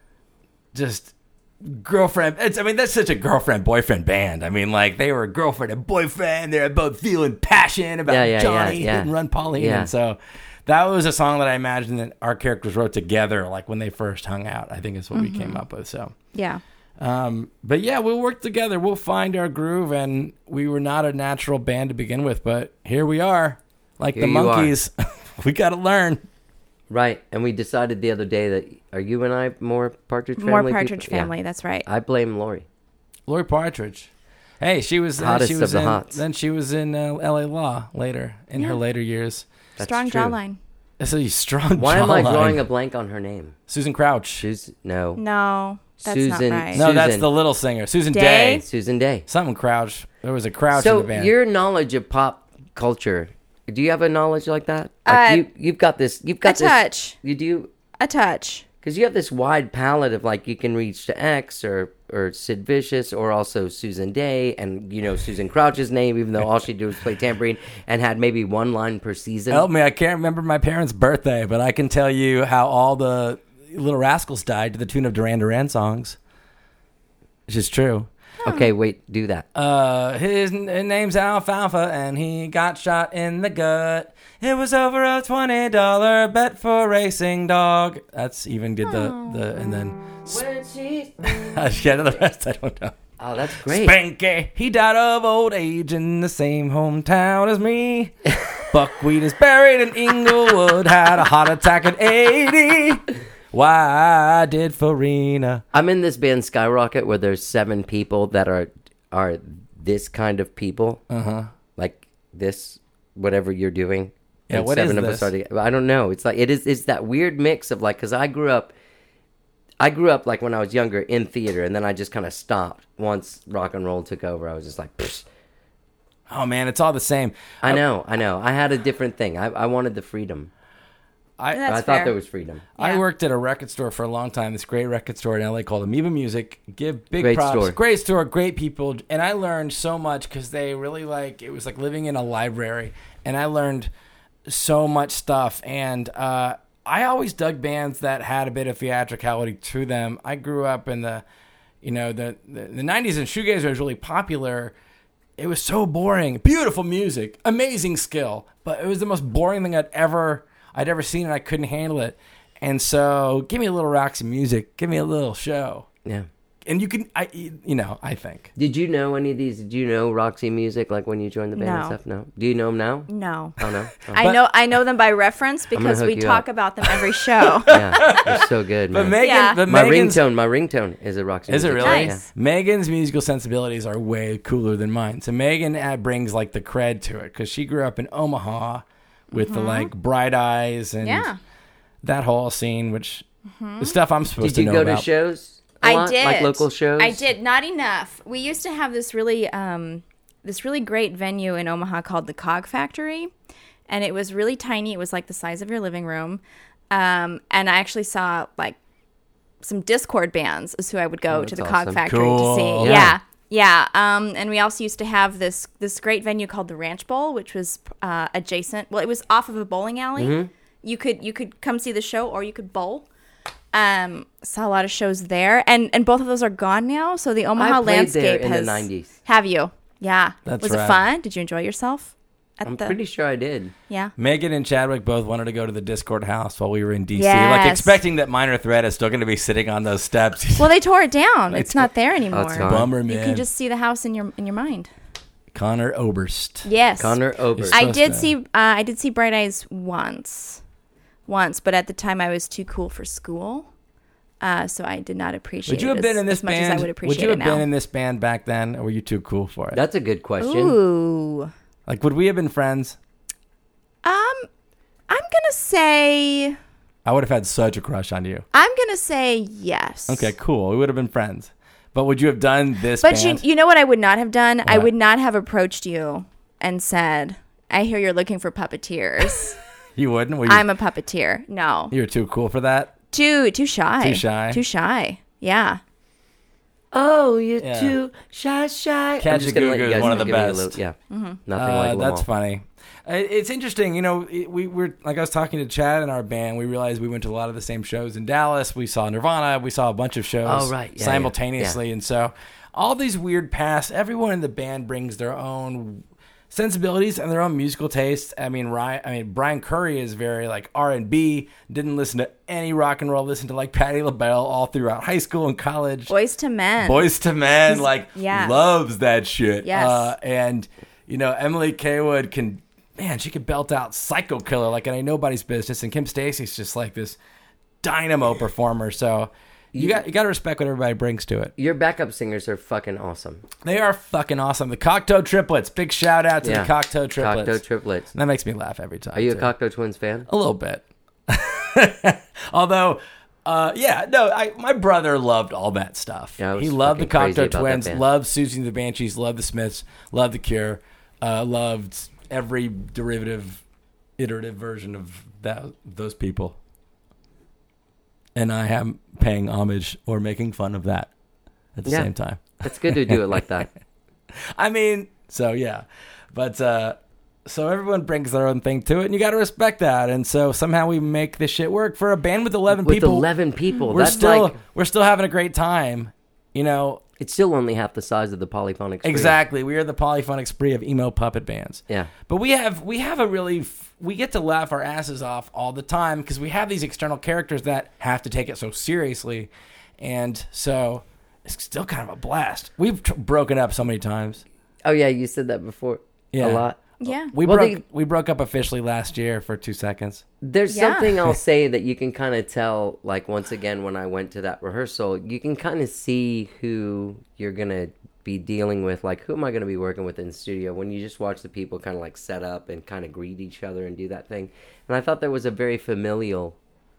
just girlfriend. It's, I mean, that's such a girlfriend boyfriend band. I mean, like they were girlfriend and boyfriend. They're both feeling passion about Yeah, yeah, Johnny yeah, yeah. and Run Pauline, Yeah. and so that was a song that I imagine that our characters wrote together, like when they first hung out. I think is what we came up with. So. yeah. Um, but yeah, we'll work together. We'll find our groove, and we were not a natural band to begin with, but here we are, like Here the you are. monkeys. We got to learn. Right. And we decided the other day that are you and I more Partridge Family More people? Partridge Yeah. Family. That's right. I blame Lori. Lori Partridge. Hey, she was. Uh, Hottest she of was the in, hots. Then she was in uh, L A Law later in her Yeah. later years. That's Strong true. jawline. That's a strong. Why am I jawline. drawing a blank on her name? Susan Crouch? Susan. No. No, that's Susan- not right. No, that's Susan. the little singer, Susan Day? Day. Susan Day. Something Crouch. There was a Crouch in So the band. your knowledge of pop culture, do you have a knowledge like that? Like Uh, you, you've got this. You've got a this. touch. You do. A touch. Because you have this wide palette of like you can reach to X or or Sid Vicious or also Susan Day and you know Susan Crouch's name, even though all she did was play tambourine and had maybe one line per season. Help me! I can't remember my parents' birthday, but I can tell you how all the Little Rascals died to the tune of Duran Duran songs, which is true. Okay, wait, do that. Uh, his, his name's Alfalfa, and he got shot in the gut. It was over a twenty dollar bet for racing dog. That's even did the the and then When she- yeah, the rest I don't know. oh, that's great. Spanky, he died of old age in the same hometown as me. Buckwheat is buried in Inglewood, had a heart attack at eighty. Why did Farina? I'm in this band Skyrocket where there's seven people that are are this kind of people. Uh huh. Like this, whatever you're doing. Yeah, and what seven is of this? us are together. I don't know. It's like it is. It's that weird mix of like because I grew up. I grew up like when I was younger in theater, and then I just kind of stopped once rock and roll took over. I was just like, Psh. Oh man, it's all the same. I know, I know. I had a different thing. I, I wanted the freedom. I That's I thought fair. there was freedom. I Yeah. worked at a record store for a long time. This great record store in L A called Amoeba Music. Give big Great props. store. Great store, great people, and I learned so much because they really like it was like living in a library, and I learned so much stuff. And uh, I always dug bands that had a bit of theatricality to them. I grew up in the, you know, the the, the nineties, and shoegazer was really popular. it was so boring. Beautiful music, amazing skill, but it was the most boring thing I'd ever I'd ever seen, and I couldn't handle it. And so, give me a little Roxy music, give me a little show. Yeah. And you can, I, you know, I think. Did you know any of these? Did you know Roxy music, like when you joined the band and No. stuff? No. Do you know them now? No. Oh, no? Oh. I know I know them by reference because hook we you talk up. about them every show. Yeah, they're so good, But man. Megan, Yeah. but my Megan's, ringtone, my ringtone is a Roxy is it music. really? Nice. Megan's musical sensibilities are way cooler than mine. So Megan uh, brings like the cred to it because she grew up in Omaha with the like Bright Eyes and Yeah. that whole scene, which the stuff I'm supposed Did you to know go about. to shows? a I lot? did. Like local shows? I did. Not enough. We used to have this really um this really great venue in Omaha called the Cog Factory, and it was really tiny. It was like the size of your living room. Um and I actually saw like some Discord bands is who I would go Oh, to the that's Cog awesome. Factory Cool. to see. Yeah. Yeah. Yeah. Um and we also used to have this this great venue called the Ranch Bowl, which was uh adjacent. Well, it was off of a bowling alley. Mm-hmm. You could you could come see the show or you could bowl. Um, saw a lot of shows there, and and both of those are gone now. So the Omaha I played landscape there in has. the nineties. Have you? Yeah. That's was rad. it fun? Did you enjoy yourself? At I'm the pretty sure I did. yeah. Megan and Chadwick both wanted to go to the Discord house while we were in D C, Yes. like expecting that Minor Threat is still going to be sitting on those steps. Well, they tore it down. They It's tore- not there anymore. Oh, it's gone. Bummer, You man. can just see the house in your in your mind. Connor Oberst. Yes. Connor Oberst. I supposed did to- see. Uh, I did see Bright Eyes once, once, but at the time I was too cool for school. Uh, so I did not appreciate Would you have it been as, in this as much band? as I would would appreciate you have it been now. in this band back then, or were you too cool for it? That's a good question. Ooh. Like, would we have been friends? Um, I'm gonna say I would have had such a crush on you. I'm gonna say yes. Okay, cool. We would have been friends. But would you have done this But you band? you know what I would not have done? I What? would not have approached you and said, "I hear you're looking for puppeteers. You wouldn't? Were you, I'm a puppeteer." No, you were too cool for that? too too shy. Too shy? Too shy. Yeah. Oh, you're Yeah. too shy, shy. I'm Catch just a gonna let Goo you Goo is guys one of the give me a best. little- yeah, Mm-hmm. nothing Uh, like that's Lamal. funny. Uh, It's interesting, you know. it- We were like I was talking to Chad in our band. We realized we went to a lot of the same shows in Dallas. We saw Nirvana. We saw a bunch of shows Oh, right. Yeah, simultaneously, yeah. and so all these weird paths. Everyone in the band brings their own sensibilities and their own musical tastes. I mean, Ryan, I mean, Brian Curry is very like R and B. Didn't listen to any rock and roll. Listened to like Patti LaBelle all throughout high school and college. Boys to Men. Boys to Men, like yeah. loves that shit. Yes. Uh, and you know, Emily Kaywood can, man, she could belt out Psycho Killer like it ain't nobody's business. And Kim Stacy's just like this dynamo performer. So you got you got to respect what everybody brings to it. Your backup singers are fucking awesome. They are fucking awesome. The Cocteau Triplets. Big shout out to Yeah. the Cocteau Triplets. Cocteau Triplets. That makes me laugh every time. Are you a too. Cocteau Twins fan? A little bit. Although, uh, yeah, no, I, my brother loved all that stuff. Yeah, I was he loved the fucking crazy Cocteau about that Twins, band. loved Susie and the Banshees, loved the Smiths, loved the Cure, uh, loved every derivative, iterative version of that those people. And I am paying homage or making fun of that at the Yeah. same time. It's good to do it like that. I mean, so yeah, but uh, so everyone brings their own thing to it, and you got to respect that. And so somehow we make this shit work for a band with eleven With people. eleven people, we're that's still like we're still having a great time, you know. it's still only half the size of the Polyphonic Spree. Exactly, we are the polyphonic spree of emo puppet bands. Yeah. But we have we have a really f- we get to laugh our asses off all the time because we have these external characters that have to take it so seriously, and so it's still kind of a blast. We've t- broken up so many times. Oh yeah, you said that before. Yeah. A lot. Yeah. We Well, broke they- we broke up officially last year for two seconds. There's Yeah. something I'll say that you can kind of tell, like, once again, when I went to that rehearsal, you can kind of see who you're going to be dealing with. Like, who am I going to be working with in the studio? When you just watch the people kind of, like, set up and kind of greet each other and do that thing. And I thought there was a very familial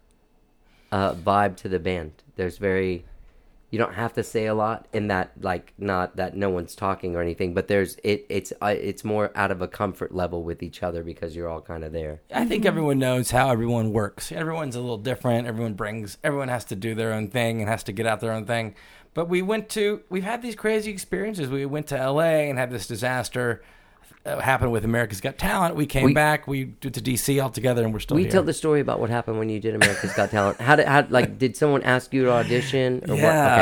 uh, vibe to the band. There's very... You don't have to say a lot in that, like, not that no one's talking or anything, but there's it. It's uh, it's more out of a comfort level with each other because you're all kind of there. I think everyone knows how everyone works. Everyone's a little different. Everyone brings. Everyone has to do their own thing and has to get out their own thing. But we went to. We've had these crazy experiences. We went to L A and had this disaster uh, happen with America's Got Talent. We came We- back. We went to D C all together, and we're still We here. tell the story about what happened when you did America's Got Talent. How did how like did someone ask you to audition? Or yeah. What? Okay.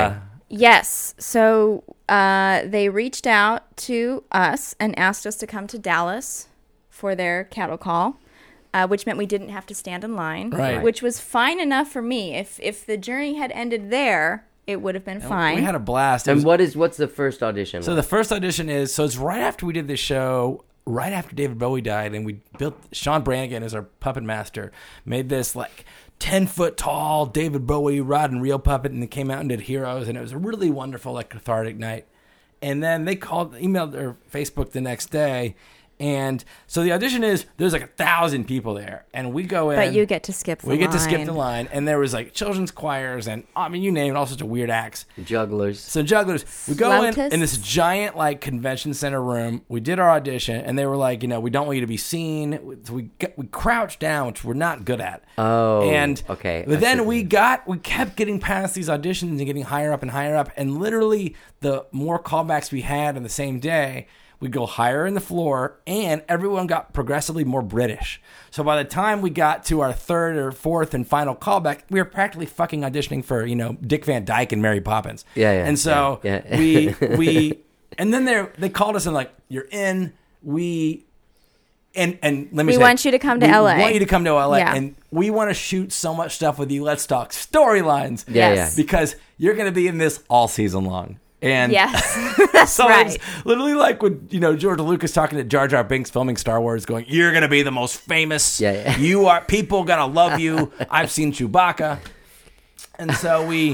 Yes. So uh, they reached out to us and asked us to come to Dallas for their cattle call, uh, which meant we didn't have to stand in line, Right. which was fine enough for me. If if the journey had ended there, it would have been fine. We had a blast. It And was- what is what's the first audition? So like? the first audition is so it's right after we did this show, right after David Bowie died, and we built Sean Brannigan as our puppet master, made this like ten foot tall David Bowie rod and reel puppet, and they came out and did Heroes, and it was a really wonderful, like cathartic night. And then they called, emailed their Facebook the next day. And so the audition is there's like a thousand people there, and we go in. But you get to skip the we line. get to skip the line, and there was like children's choirs, and I mean you name it, all sorts of weird acts. Jugglers. So jugglers, we go in Flautists. in this giant like convention center room. We did our audition, and they were like, you know, we don't want you to be seen. So we got, we crouched down, which we're not good at. Oh, and okay. I But see then what we you mean. got we kept getting past these auditions and getting higher up and higher up, and literally the more callbacks we had on the same day, we'd go higher in the floor, and everyone got progressively more British. So by the time we got to our third or fourth and final callback, we were practically fucking auditioning for, you know, Dick Van Dyke and Mary Poppins. Yeah, yeah, And so yeah, yeah. we we and then they they called us and like, you're in. We and and let me We say, want you to come to we L A. want you to come to L A, Yeah. and we want to shoot so much stuff with you. Let's talk storylines. Yeah, Yes. Because you're going to be in this all season long. And Yes, that's so right. it's literally like when, you know, George Lucas talking to Jar Jar Binks filming Star Wars going, you're going to be the most famous. Yeah, yeah. You are, people going to love you. I've seen Chewbacca. And so we,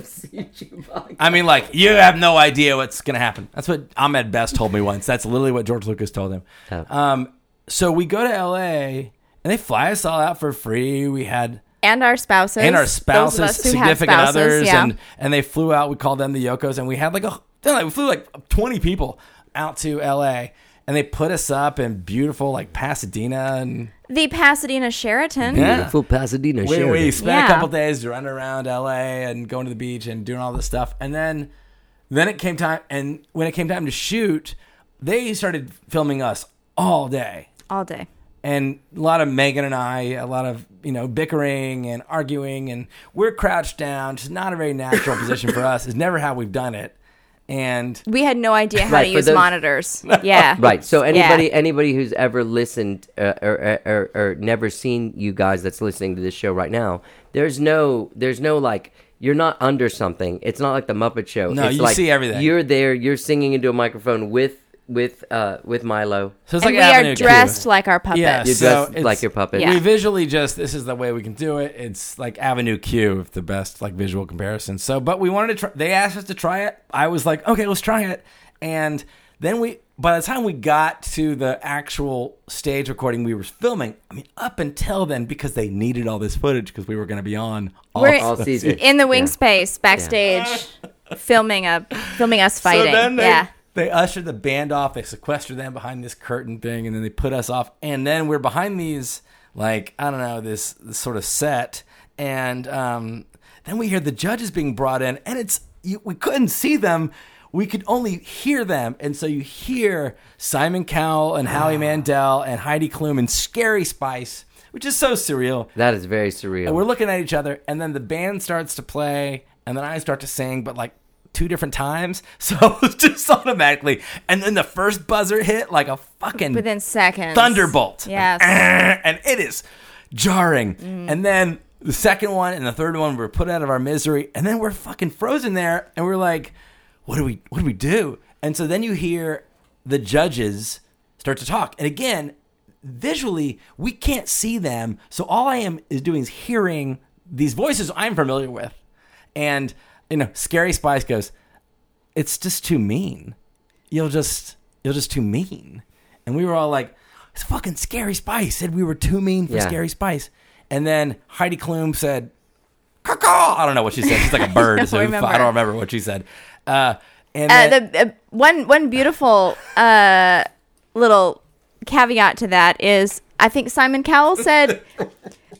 I mean, like, you have no idea what's going to happen. That's what Ahmed Best told me once. That's literally what George Lucas told him. Oh. Um, so we go to L A, and they fly us all out for free. We had... And our spouses. and our Those of spouses, us who have significant spouses, others, yeah. and and they flew out. We called them the Yokos, and we had like a like, we flew like twenty people out to L A, and they put us up in beautiful like Pasadena, and The Pasadena Sheraton. Yeah. Beautiful Pasadena. we, Sheridan. we spent Yeah. a couple days running around L A and going to the beach and doing all this stuff, and then then it came time, and when it came time to shoot, they started filming us all day. All day. And a lot of Megan and I, a lot of, you know, bickering and arguing, and we're crouched down. Just not a very natural position for us. It's never how we've done it. And We had no idea how Right, to for use those- monitors. Yeah. Right. So anybody Yeah. anybody who's ever listened uh, or, or or never seen you guys that's listening to this show right now, there's no there's no like you're not under something. It's not like the Muppet Show. No, it's you like see everything. You're there. You're singing into a microphone with with uh with Milo. so it's And like we Avenue are Q. dressed like our puppets. Yeah, You're so dressed it's- like your puppet. Yeah. We visually just, this is the way we can do it. It's like Avenue Q, if the best like visual comparison. So, but we wanted to try, they asked us to try it. I was like, okay, let's try it. And then we, by the time we got to the actual stage recording we were filming, I mean, up until then, because they needed all this footage because we were going to be on all, We're- All season. In the wing Yeah. space, backstage, filming a filming us fighting. So then they, yeah. they ushered the band off. They sequestered them behind this curtain thing, and then they put us off. And then we're behind these, like, I don't know, this, this sort of set. And um, then we hear the judges being brought in, and it's you, we couldn't see them. We could only hear them. And so you hear Simon Cowell and Howie Mandel and Heidi Klum and Scary Spice, which is so surreal. That is very surreal. And we're looking at each other, and then the band starts to play, and then I start to sing, but like two different times. So it's just automatically. And then the first buzzer hit like a fucking Within seconds. thunderbolt. Yes. And it is jarring. And then the second one and the third one were put out of our misery, and then we're fucking frozen there, and we're like, what do we what do we do? And so then you hear the judges start to talk. And again, visually, we can't see them. So all I am is doing is hearing these voices I'm familiar with. And, you know, Scary Spice goes, it's just too mean. You'll just, you're just too mean. And we were all like, it's fucking Scary Spice said we were too mean for Yeah. Scary Spice. And then Heidi Klum said, caw-caw. I don't know what she said. She's like a bird. don't so remember. I don't remember what she said. Uh, and Uh, then, the uh, one one beautiful uh, little caveat to that is I think Simon Cowell said,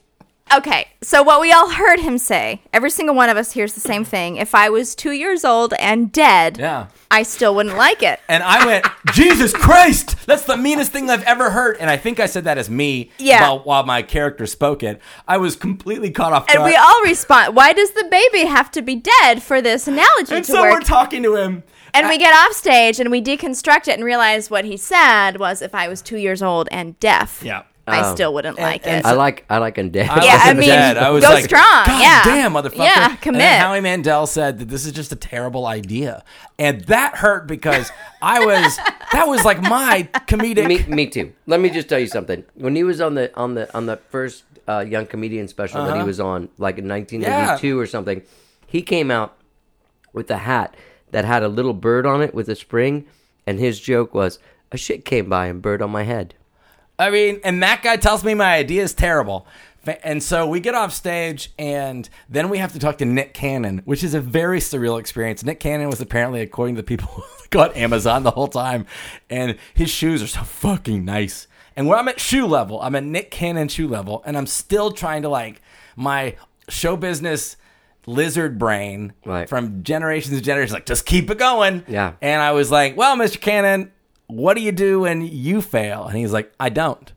Okay, so what we all heard him say, every single one of us hears the same thing. If I was two years old and dead, Yeah. I still wouldn't like it. And I went, Jesus Christ! That's the meanest thing I've ever heard. And I think I said that as me Yeah. while, while my character spoke it. I was completely caught off guard. And we all respond, why does the baby have to be dead for this analogy And to so work? we're talking to him. And we get off stage and we deconstruct it and realize what he said was if I was two years old and deaf, Yeah. I Oh. still wouldn't like and it. I like I like undead. I Yeah, I wasn't mean, dead. I was go like, strong, God yeah. damn, motherfucker. Yeah, And commit. then Howie Mandel said that this is just a terrible idea. And that hurt because I was, that was like my comedic. me, me too. Let me just tell you something. When he was on the on the on the first uh, Young Comedian special that he was on, like in nineteen eighty-two or something, he came out with a hat that had a little bird on it with a spring, and his joke was, "A shit came by and bird on my head." I mean, and that guy tells me my idea is terrible. Fa- And so we get off stage, and then we have to talk to Nick Cannon, which is a very surreal experience. Nick Cannon was apparently, according to the people who got Amazon the whole time, and his shoes are so fucking nice. And where I'm at shoe level, I'm at Nick Cannon shoe level, and I'm still trying to, like, my show business lizard brain Right. from generations and generations, like, just keep it going. Yeah. And I was like, well, Mister Cannon, what do you do when you fail? And he's like, I don't.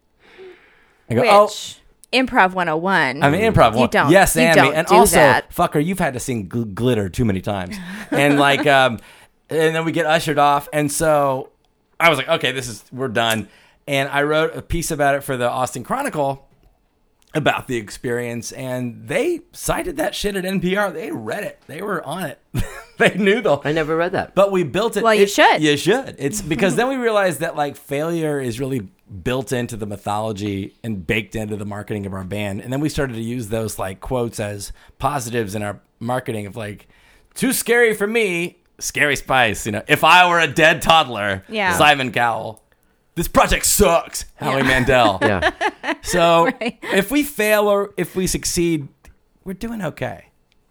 I go, Which, oh, Improv one oh one. I mean, improv You one. don't. Yes, you and don't me. And do also, that. fucker, you've had to sing gl- glitter too many times. And like, um, and then we get ushered off. And so I was like, okay, this is, we're done. And I wrote a piece about it for the Austin Chronicle about the experience, and they cited that shit at N P R. They read it. They were on it. They knew the. I never read that. But we built it. Well, you it- should. You should. It's because then we realized that like failure is really built into the mythology and baked into the marketing of our band. And then we started to use those like quotes as positives in our marketing of like, too scary for me, Scary Spice. You know, if I were a dead toddler, Yeah. Simon Cowell. This project sucks, Howie Mandel. Yeah. So Right. if we fail or if we succeed, we're doing okay.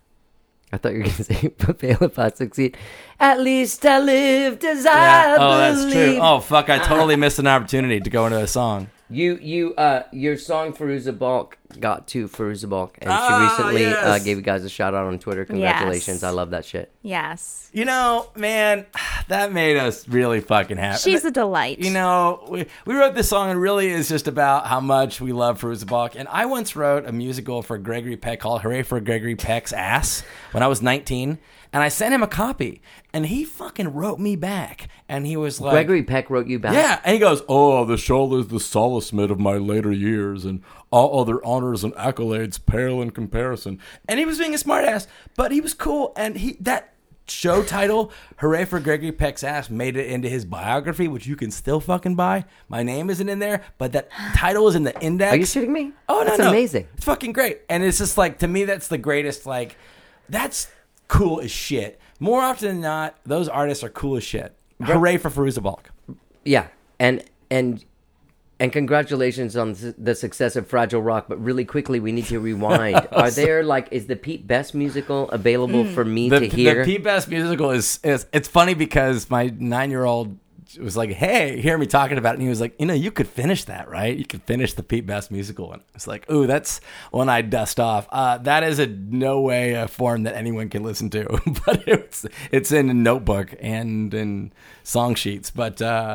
I thought you were going to say, but fail if I succeed. At least I lived as Yeah. I Oh, that's true. believe. Oh, fuck. I totally missed an opportunity to go into a song. You, you, uh, your song Fairuza Balk got to Fairuza Balk, and Ah, she recently uh, yes. gave you guys a shout out on Twitter. Congratulations! Yes. I love that shit. Yes. You know, man, that made us really fucking happy. She's a delight. You know, we, we wrote this song and really is just about how much we love Fairuza Balk. And I once wrote a musical for Gregory Peck called Hooray for Gregory Peck's Ass when I was nineteen. And I sent him a copy. And he fucking wrote me back. And he was like... Gregory Peck wrote you back. Yeah, and he goes, oh, the show is the solacement of my later years, and all other honors and accolades pale in comparison. And he was being a smartass, but he was cool. And he that show title, Hooray for Gregory Peck's Ass, made it into his biography, which you can still fucking buy. My name isn't in there, but that title is in the index. Are you shitting me? Oh, no, That's no. amazing. It's fucking great. And it's just like, to me, that's the greatest, like, that's cool as shit. More often than not, those artists are cool as shit. Hooray for Fairuza Balk. Yeah, and and and congratulations on th- the success of Fragile Rock. But really quickly, we need to rewind. Are there like is the Pete Best musical available for me The, to hear? the Pete Best musical is, is it's funny because my nine year old was like, hey, hear me talking about it, and he was like, you know, you could finish that, right? You could finish the Pete Best musical, and it's like, ooh, that's one I dust off. Uh, that is a no way a form that anyone can listen to, but it's it's in a notebook and in song sheets, but uh,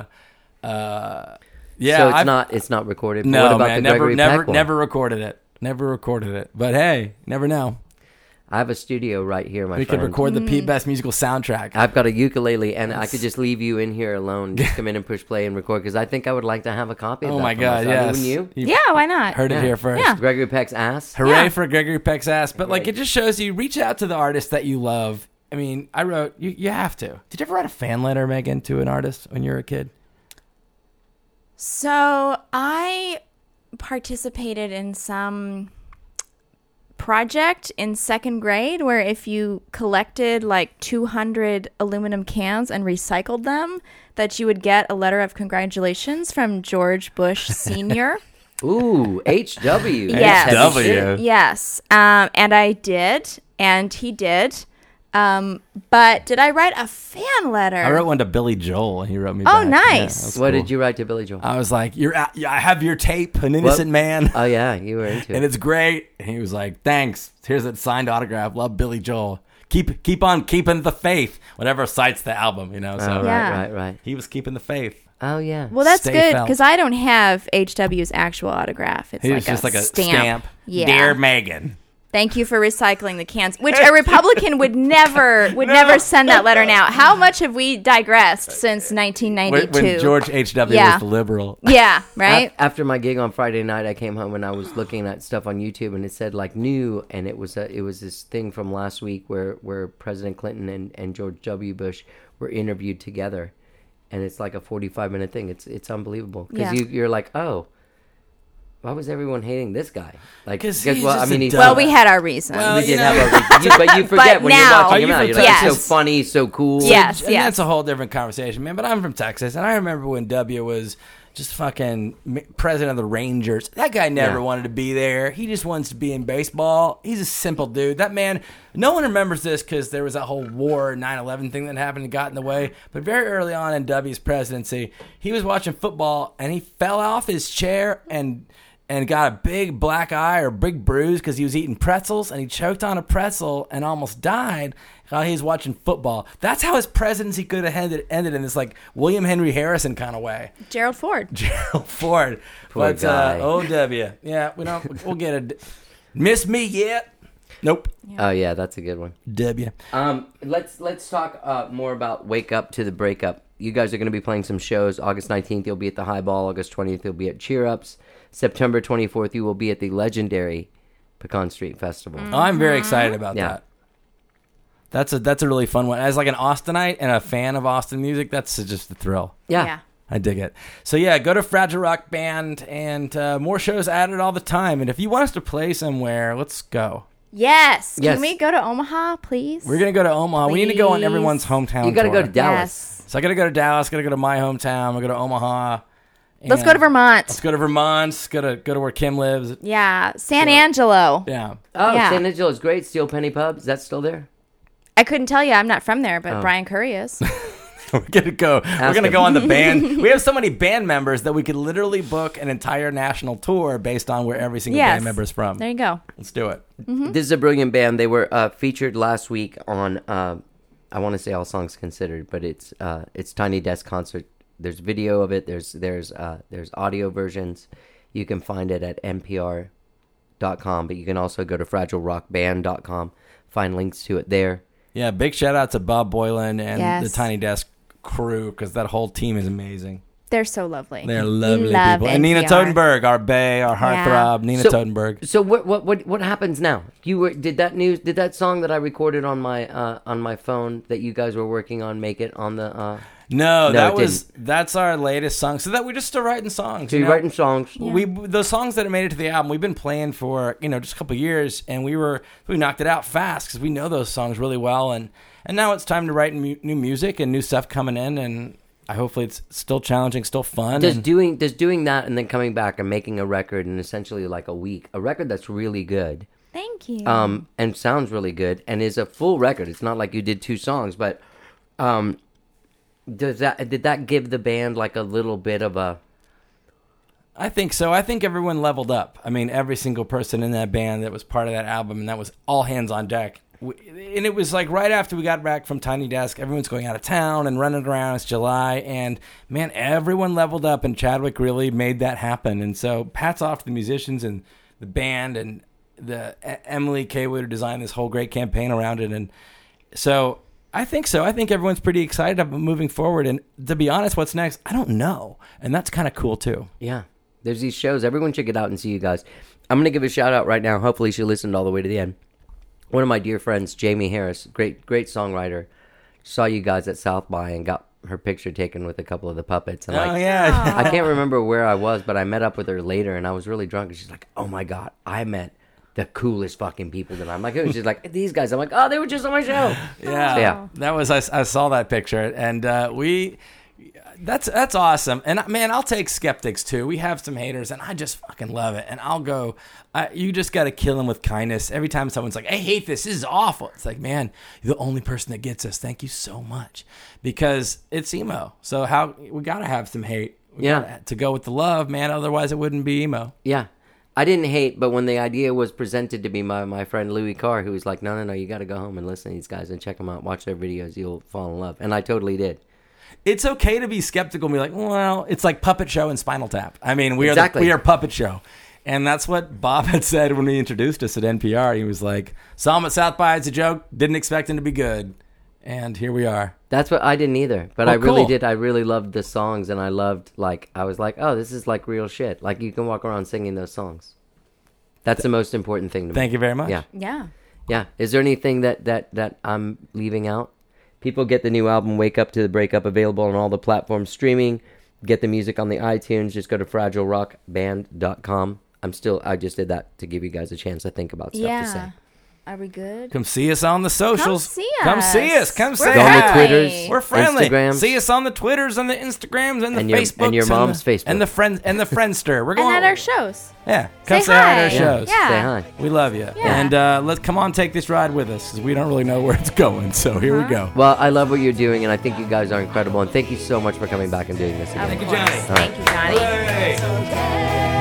uh, yeah, so it's I've- not it's not recorded. No, what about man, the never, Gregory never, Peck one? never recorded it. Never recorded it. But hey, never know. I have a studio right here, my We friend. could record the Pete Best musical soundtrack. I've got a ukulele, and I could just leave you in here alone. Just come in and push play and record, because I think I would like to have a copy of Oh that. my for god, myself. yes. Even you? Yeah, why not? Heard Yeah. it here first. Yeah. Gregory Peck's Ass. Hooray Yeah. for Gregory Peck's ass. But like Right. it just shows you reach out to the artist that you love. I mean, I wrote you you have to. Did you ever write a fan letter, Megan, to an artist when you were a kid? So I participated in some project in second grade where if you collected like two hundred aluminum cans and recycled them, that you would get a letter of congratulations from George Bush Senior Ooh, H W. Yes. That's heavy H W. shit. Yes. Um, and I did, and he did. Um, but did I write a fan letter? I wrote one to Billy Joel, and he wrote me Oh, back. nice. Yeah, that was What cool. did you write to Billy Joel? I was like, "You're, at, I have your tape, An Innocent Man." Oh yeah, you were into And it. it's great. And he was like, "Thanks. Here's a signed autograph. Love, Billy Joel. Keep keep on keeping the faith." Whatever cites the album, you know. So Oh, right, Yeah. right, right. he was keeping the faith. Oh yeah. Well, that's Stay good felt. because I don't have H W's actual autograph. It's He like was just a like a stamp. stamp. Yeah. Dear Megan. Thank you for recycling the cans, which a Republican would never would never send that letter now. How much have we digressed since nineteen When, ninety-two? when George H W Yeah. was the liberal. Yeah, right. Af- After my gig on Friday night, I came home and I was looking at stuff on YouTube, and it said like new, and it was a, it was this thing from last week where where President Clinton and, and George W. Bush were interviewed together, and it's like a forty-five minute thing. It's it's unbelievable because Yeah. you you're like, oh, why was everyone hating this guy? Like, 'Cause because, he's well, I just mean, a he's dumb- Well, we had our reasons. Well, we you did know- have our, you, but you forget But when now- you're Are watching you him out. from You're like, Texas? he's so funny, so cool. Yes, and yes. that's a whole different conversation, man. But I'm from Texas, and I remember when W was just fucking m- president of the Rangers. That guy never Yeah. wanted to be there. He just wants to be in baseball. He's a simple dude. That man, no one remembers this because there was that whole war, nine eleven thing that happened and got in the way. But very early on in W's presidency, he was watching football, and he fell off his chair and and got a big black eye or big bruise because he was eating pretzels, and he choked on a pretzel and almost died while he was watching football. That's how his presidency could have ended, ended in this like William Henry Harrison kind of way. Gerald Ford. Gerald Ford. Poor but guy. Uh, O W. Yeah, we don't. We'll get it. Miss me yet? Nope. Oh yeah, that's a good one. W. Um, let's let's talk uh, more about Wake Up to the Breakup. You guys are going to be playing some shows. August nineteenth, you'll be at the Highball. August twentieth, you'll be at Cheer Ups. September twenty-fourth, you will be at the legendary Pecan Street Festival. Oh, I'm very excited about Yeah. that. That's a that's a really fun one. As like an Austinite and a fan of Austin music, that's just a thrill. Yeah. Yeah. I dig it. So yeah, go to Fragile Rock Band, and uh, more shows added all the time. And if you want us to play somewhere, let's go. Yes. Yes. Can we go to Omaha, please? We're gonna go to Omaha. We need to go on Please. everyone's hometown. You got to tour. go to Dallas. Yes. So I gotta go to Dallas. Gotta go to my hometown. I go to Omaha. Let's and go to Vermont. Let's go to Vermont. Let's go to go to where Kim lives. Yeah. San Angelo. Yeah. Oh, Yeah. San Angelo is great. Steel Penny Pub, is that still there? I couldn't tell you. I'm not from there, but Oh. Brian Curry is. We're gonna go. We're gonna him. go on the band. We have so many band members that we could literally book an entire national tour based on where every single Yes. band member is from. There you go. Let's do it. This is a brilliant band. They were uh, featured last week on, uh, I want to say All Songs Considered, but it's uh, it's Tiny Desk Concert. There's video of it. There's there's uh, there's audio versions. You can find it at N P R dot com, but you can also go to fragile rock band dot com. Find links to it there. Yeah, big shout out to Bob Boylan and Yes. the Tiny Desk crew because that whole team is amazing. They're so lovely. They're We lovely love people. And Nina N P R. Totenberg, our bae, our heartthrob, Nina So- Totenberg. So what what what what happens now? You were did that news did that song that I recorded on my uh, on my phone that you guys were working on make it on the uh, No, No, that it was that's our latest song. So that we're just still writing songs. so you you're know? writing songs? We the songs that made it to the album, we've been playing for you know just a couple years, and we were we knocked it out fast because we know those songs really well, and and now it's time to write mu- new music and new stuff coming in, and I hopefully it's still challenging, still fun. Does and- doing does doing that and then coming back and making a record in essentially like a week, a record that's really good, Thank you. um, and sounds really good, and is a full record. It's not like you did two songs, but um, does that did that give the band like a little bit of a I think so. I think everyone leveled up. I mean, every single person in that band that was part of that album, and that was all hands on deck. We, and it was like right after we got back from Tiny Desk, everyone's going out of town and running around. It's July, and man, everyone leveled up, and Chadwick really made that happen. And so, hats off to the musicians and the band and the E- Emily Kaywood who designed this whole great campaign around it. And so, I think so. I think everyone's pretty excited about moving forward. And to be honest, what's next? I don't know, and that's kind of cool too. yeah. There's these shows. Everyone check it out and see you guys. I'm gonna give a shout out right now. Hopefully she listened all the way to the end. One of my dear friends, Jamie Harris, great great songwriter, saw you guys at South by and got her picture taken with a couple of the puppets. And Oh like, yeah. I can't remember where I was, but I met up with her later, and I was really drunk. And she's like, "Oh my god, I met the coolest fucking people tonight." I'm like, "Who?" She's like, "These guys." I'm like, "Oh, they were just on my show." Yeah, So, yeah. that was I, I saw that picture, and uh, we That's that's awesome, and man, I'll take skeptics too. We have some haters, and I just fucking love it. And I'll go. I, you just got to kill them with kindness. Every time someone's like, "I hate this. This is awful," it's like, man, you're the only person that gets us. Thank you so much, because it's emo. So how we got to have some hate. We Yeah. gotta, to go with the love, man. Otherwise, it wouldn't be emo. Yeah. I didn't hate, but when the idea was presented to me by my friend Louis Carr, who was like, no, no, no, you got to go home and listen to these guys and check them out, watch their videos, you'll fall in love. And I totally did. It's okay to be skeptical and be like, well, it's like Puppet Show and Spinal Tap. I mean, we Exactly. are the, we are Puppet Show. And that's what Bob had said when he introduced us at N P R. He was like, saw him at South by, it's a joke, didn't expect him to be good. And here we are. That's what I didn't either, but Oh, I really cool. did. I really loved the songs, and I loved, like, I was like, oh, this is like real shit. Like, you can walk around singing those songs. That's the most important thing to me. Thank you very much. Yeah. Yeah. Yeah. Is there anything that, that, that I'm leaving out? People get the new album, Wake Up to the Breakup, available on all the platforms streaming. Get the music on the iTunes. Just go to fragile rock band dot com. I'm still, I just did that to give you guys a chance to think about stuff Yeah. to say. Are we good? Come see us on the socials. Come see Come see us. us. Come We're say Go on the hi. Twitters, We're friendly. Instagrams. See us on the Twitters and the Instagrams and the And your- Facebooks and your mom's the, Facebook. and the friend and the Friendster. We're And going at our shows. Yeah, come Say say, hi at our hi. Yeah. shows. Yeah. Say hi. We love you. Yeah. And uh, let's come on, take this ride with us because we don't really know where it's going. So here Uh-huh. we go. Well, I love what you're doing, and I think you guys are incredible. And thank you so much for coming back and doing this again. Of you, course. Johnny. Thank you, Johnny. Hey.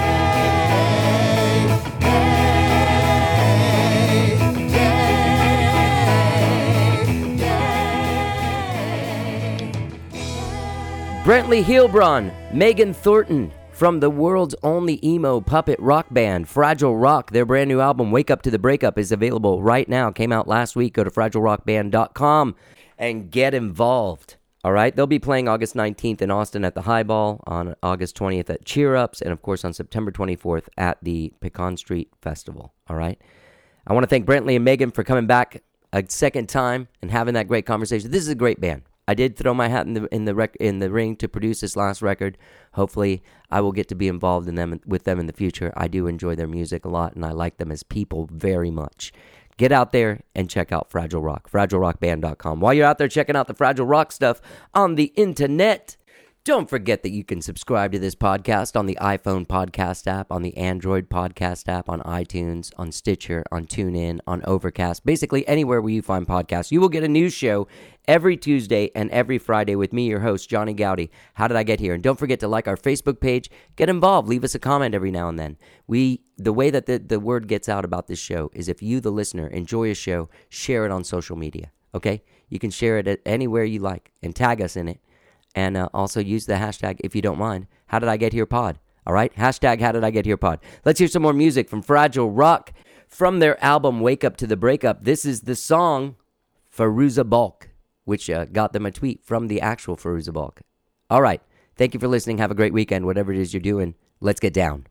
Brentley Heilbron, Megan Thornton from the world's only emo puppet rock band, Fragile Rock. Their brand new album, Wake Up to the Breakup, is available right now. Came out last week. Go to fragile rock band dot com and get involved. All right? They'll be playing August nineteenth in Austin at the Highball, on August twentieth at Cheer Ups, and of course on September twenty-fourth at the Pecan Street Festival. All right? I want to thank Brentley and Megan for coming back a second time and having that great conversation. This is a great band. I did throw my hat in the in the rec- in the ring to produce this last record. Hopefully, I will get to be involved in them with them in the future. I do enjoy their music a lot, and I like them as people very much. Get out there and check out Fragile Rock, fragile rock band dot com. While you're out there checking out the Fragile Rock stuff on the internet, don't forget that you can subscribe to this podcast on the iPhone podcast app, on the Android podcast app, on iTunes, on Stitcher, on TuneIn, on Overcast, basically anywhere where you find podcasts. You will get a new show every Tuesday and every Friday with me, your host, Johnny Gowdy. How did I get here? And don't forget to like our Facebook page. Get involved. Leave us a comment every now and then. We, the way that the, the word gets out about this show is if you, the listener, enjoy a show, share it on social media, okay? You can share it at anywhere you like and tag us in it. And uh, also use the hashtag, if you don't mind, How Did I Get Here Pod. All right? Hashtag How Did I Get Here Pod. Let's hear some more music from Fragile Rock. From their album, Wake Up to the Breakup, this is the song Fairuza Balk, which uh, got them a tweet from the actual Fairuza Balk. All right. Thank you for listening. Have a great weekend. Whatever it is you're doing, let's get down.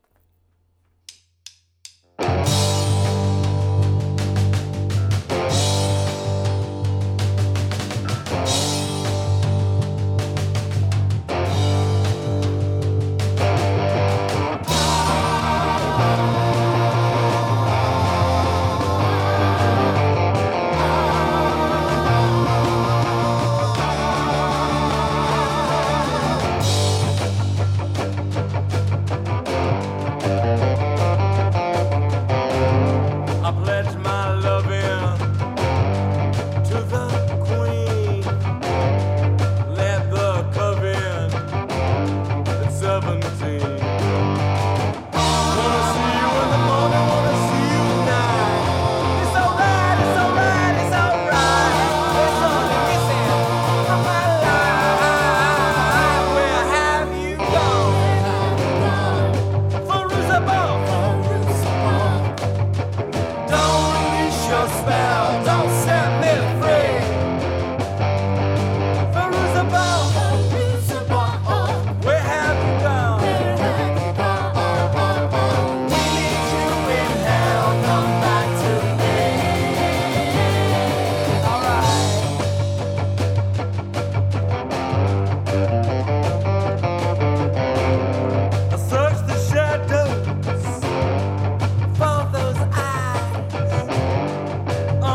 I pledge my loving to the queen. Let the coven at seventeen. Wanna see you in the morning, wanna see you tonight. It's alright, it's alright, it's alright. It's only missing from my life. Where have you gone? Fairuza Balk. Don't release your spell, don't set me free. Fairuza Balk, where have you gone? We need you in hell, come back to me. Alright. I search the shadows for those eyes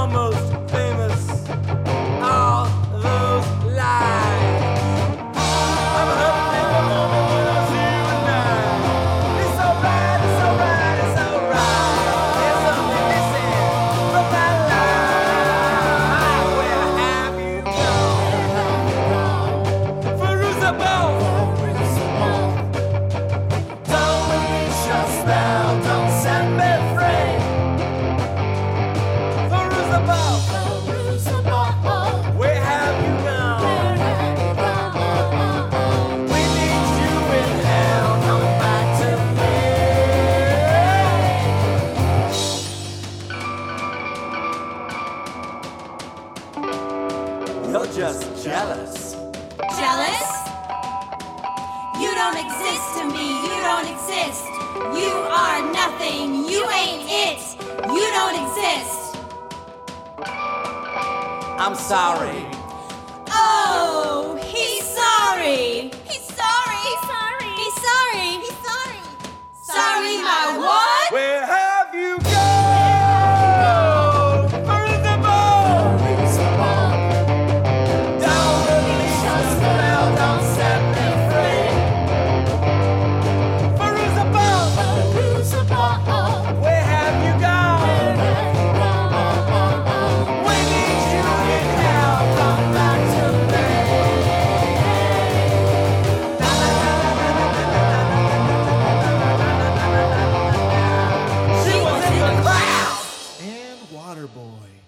You're just jealous. Jealous? You don't exist to me, you don't exist. You are nothing, you ain't it. You don't exist. I'm sorry. Oh, he's sorry. He's sorry. He's sorry. He's sorry. He's sorry. Sorry, my what? Where have you gone? Feruza Don't release your spell, don't set me free. Feruza where have you gone? We need you in hell, come back to me. She was in the clouds. And Waterboy.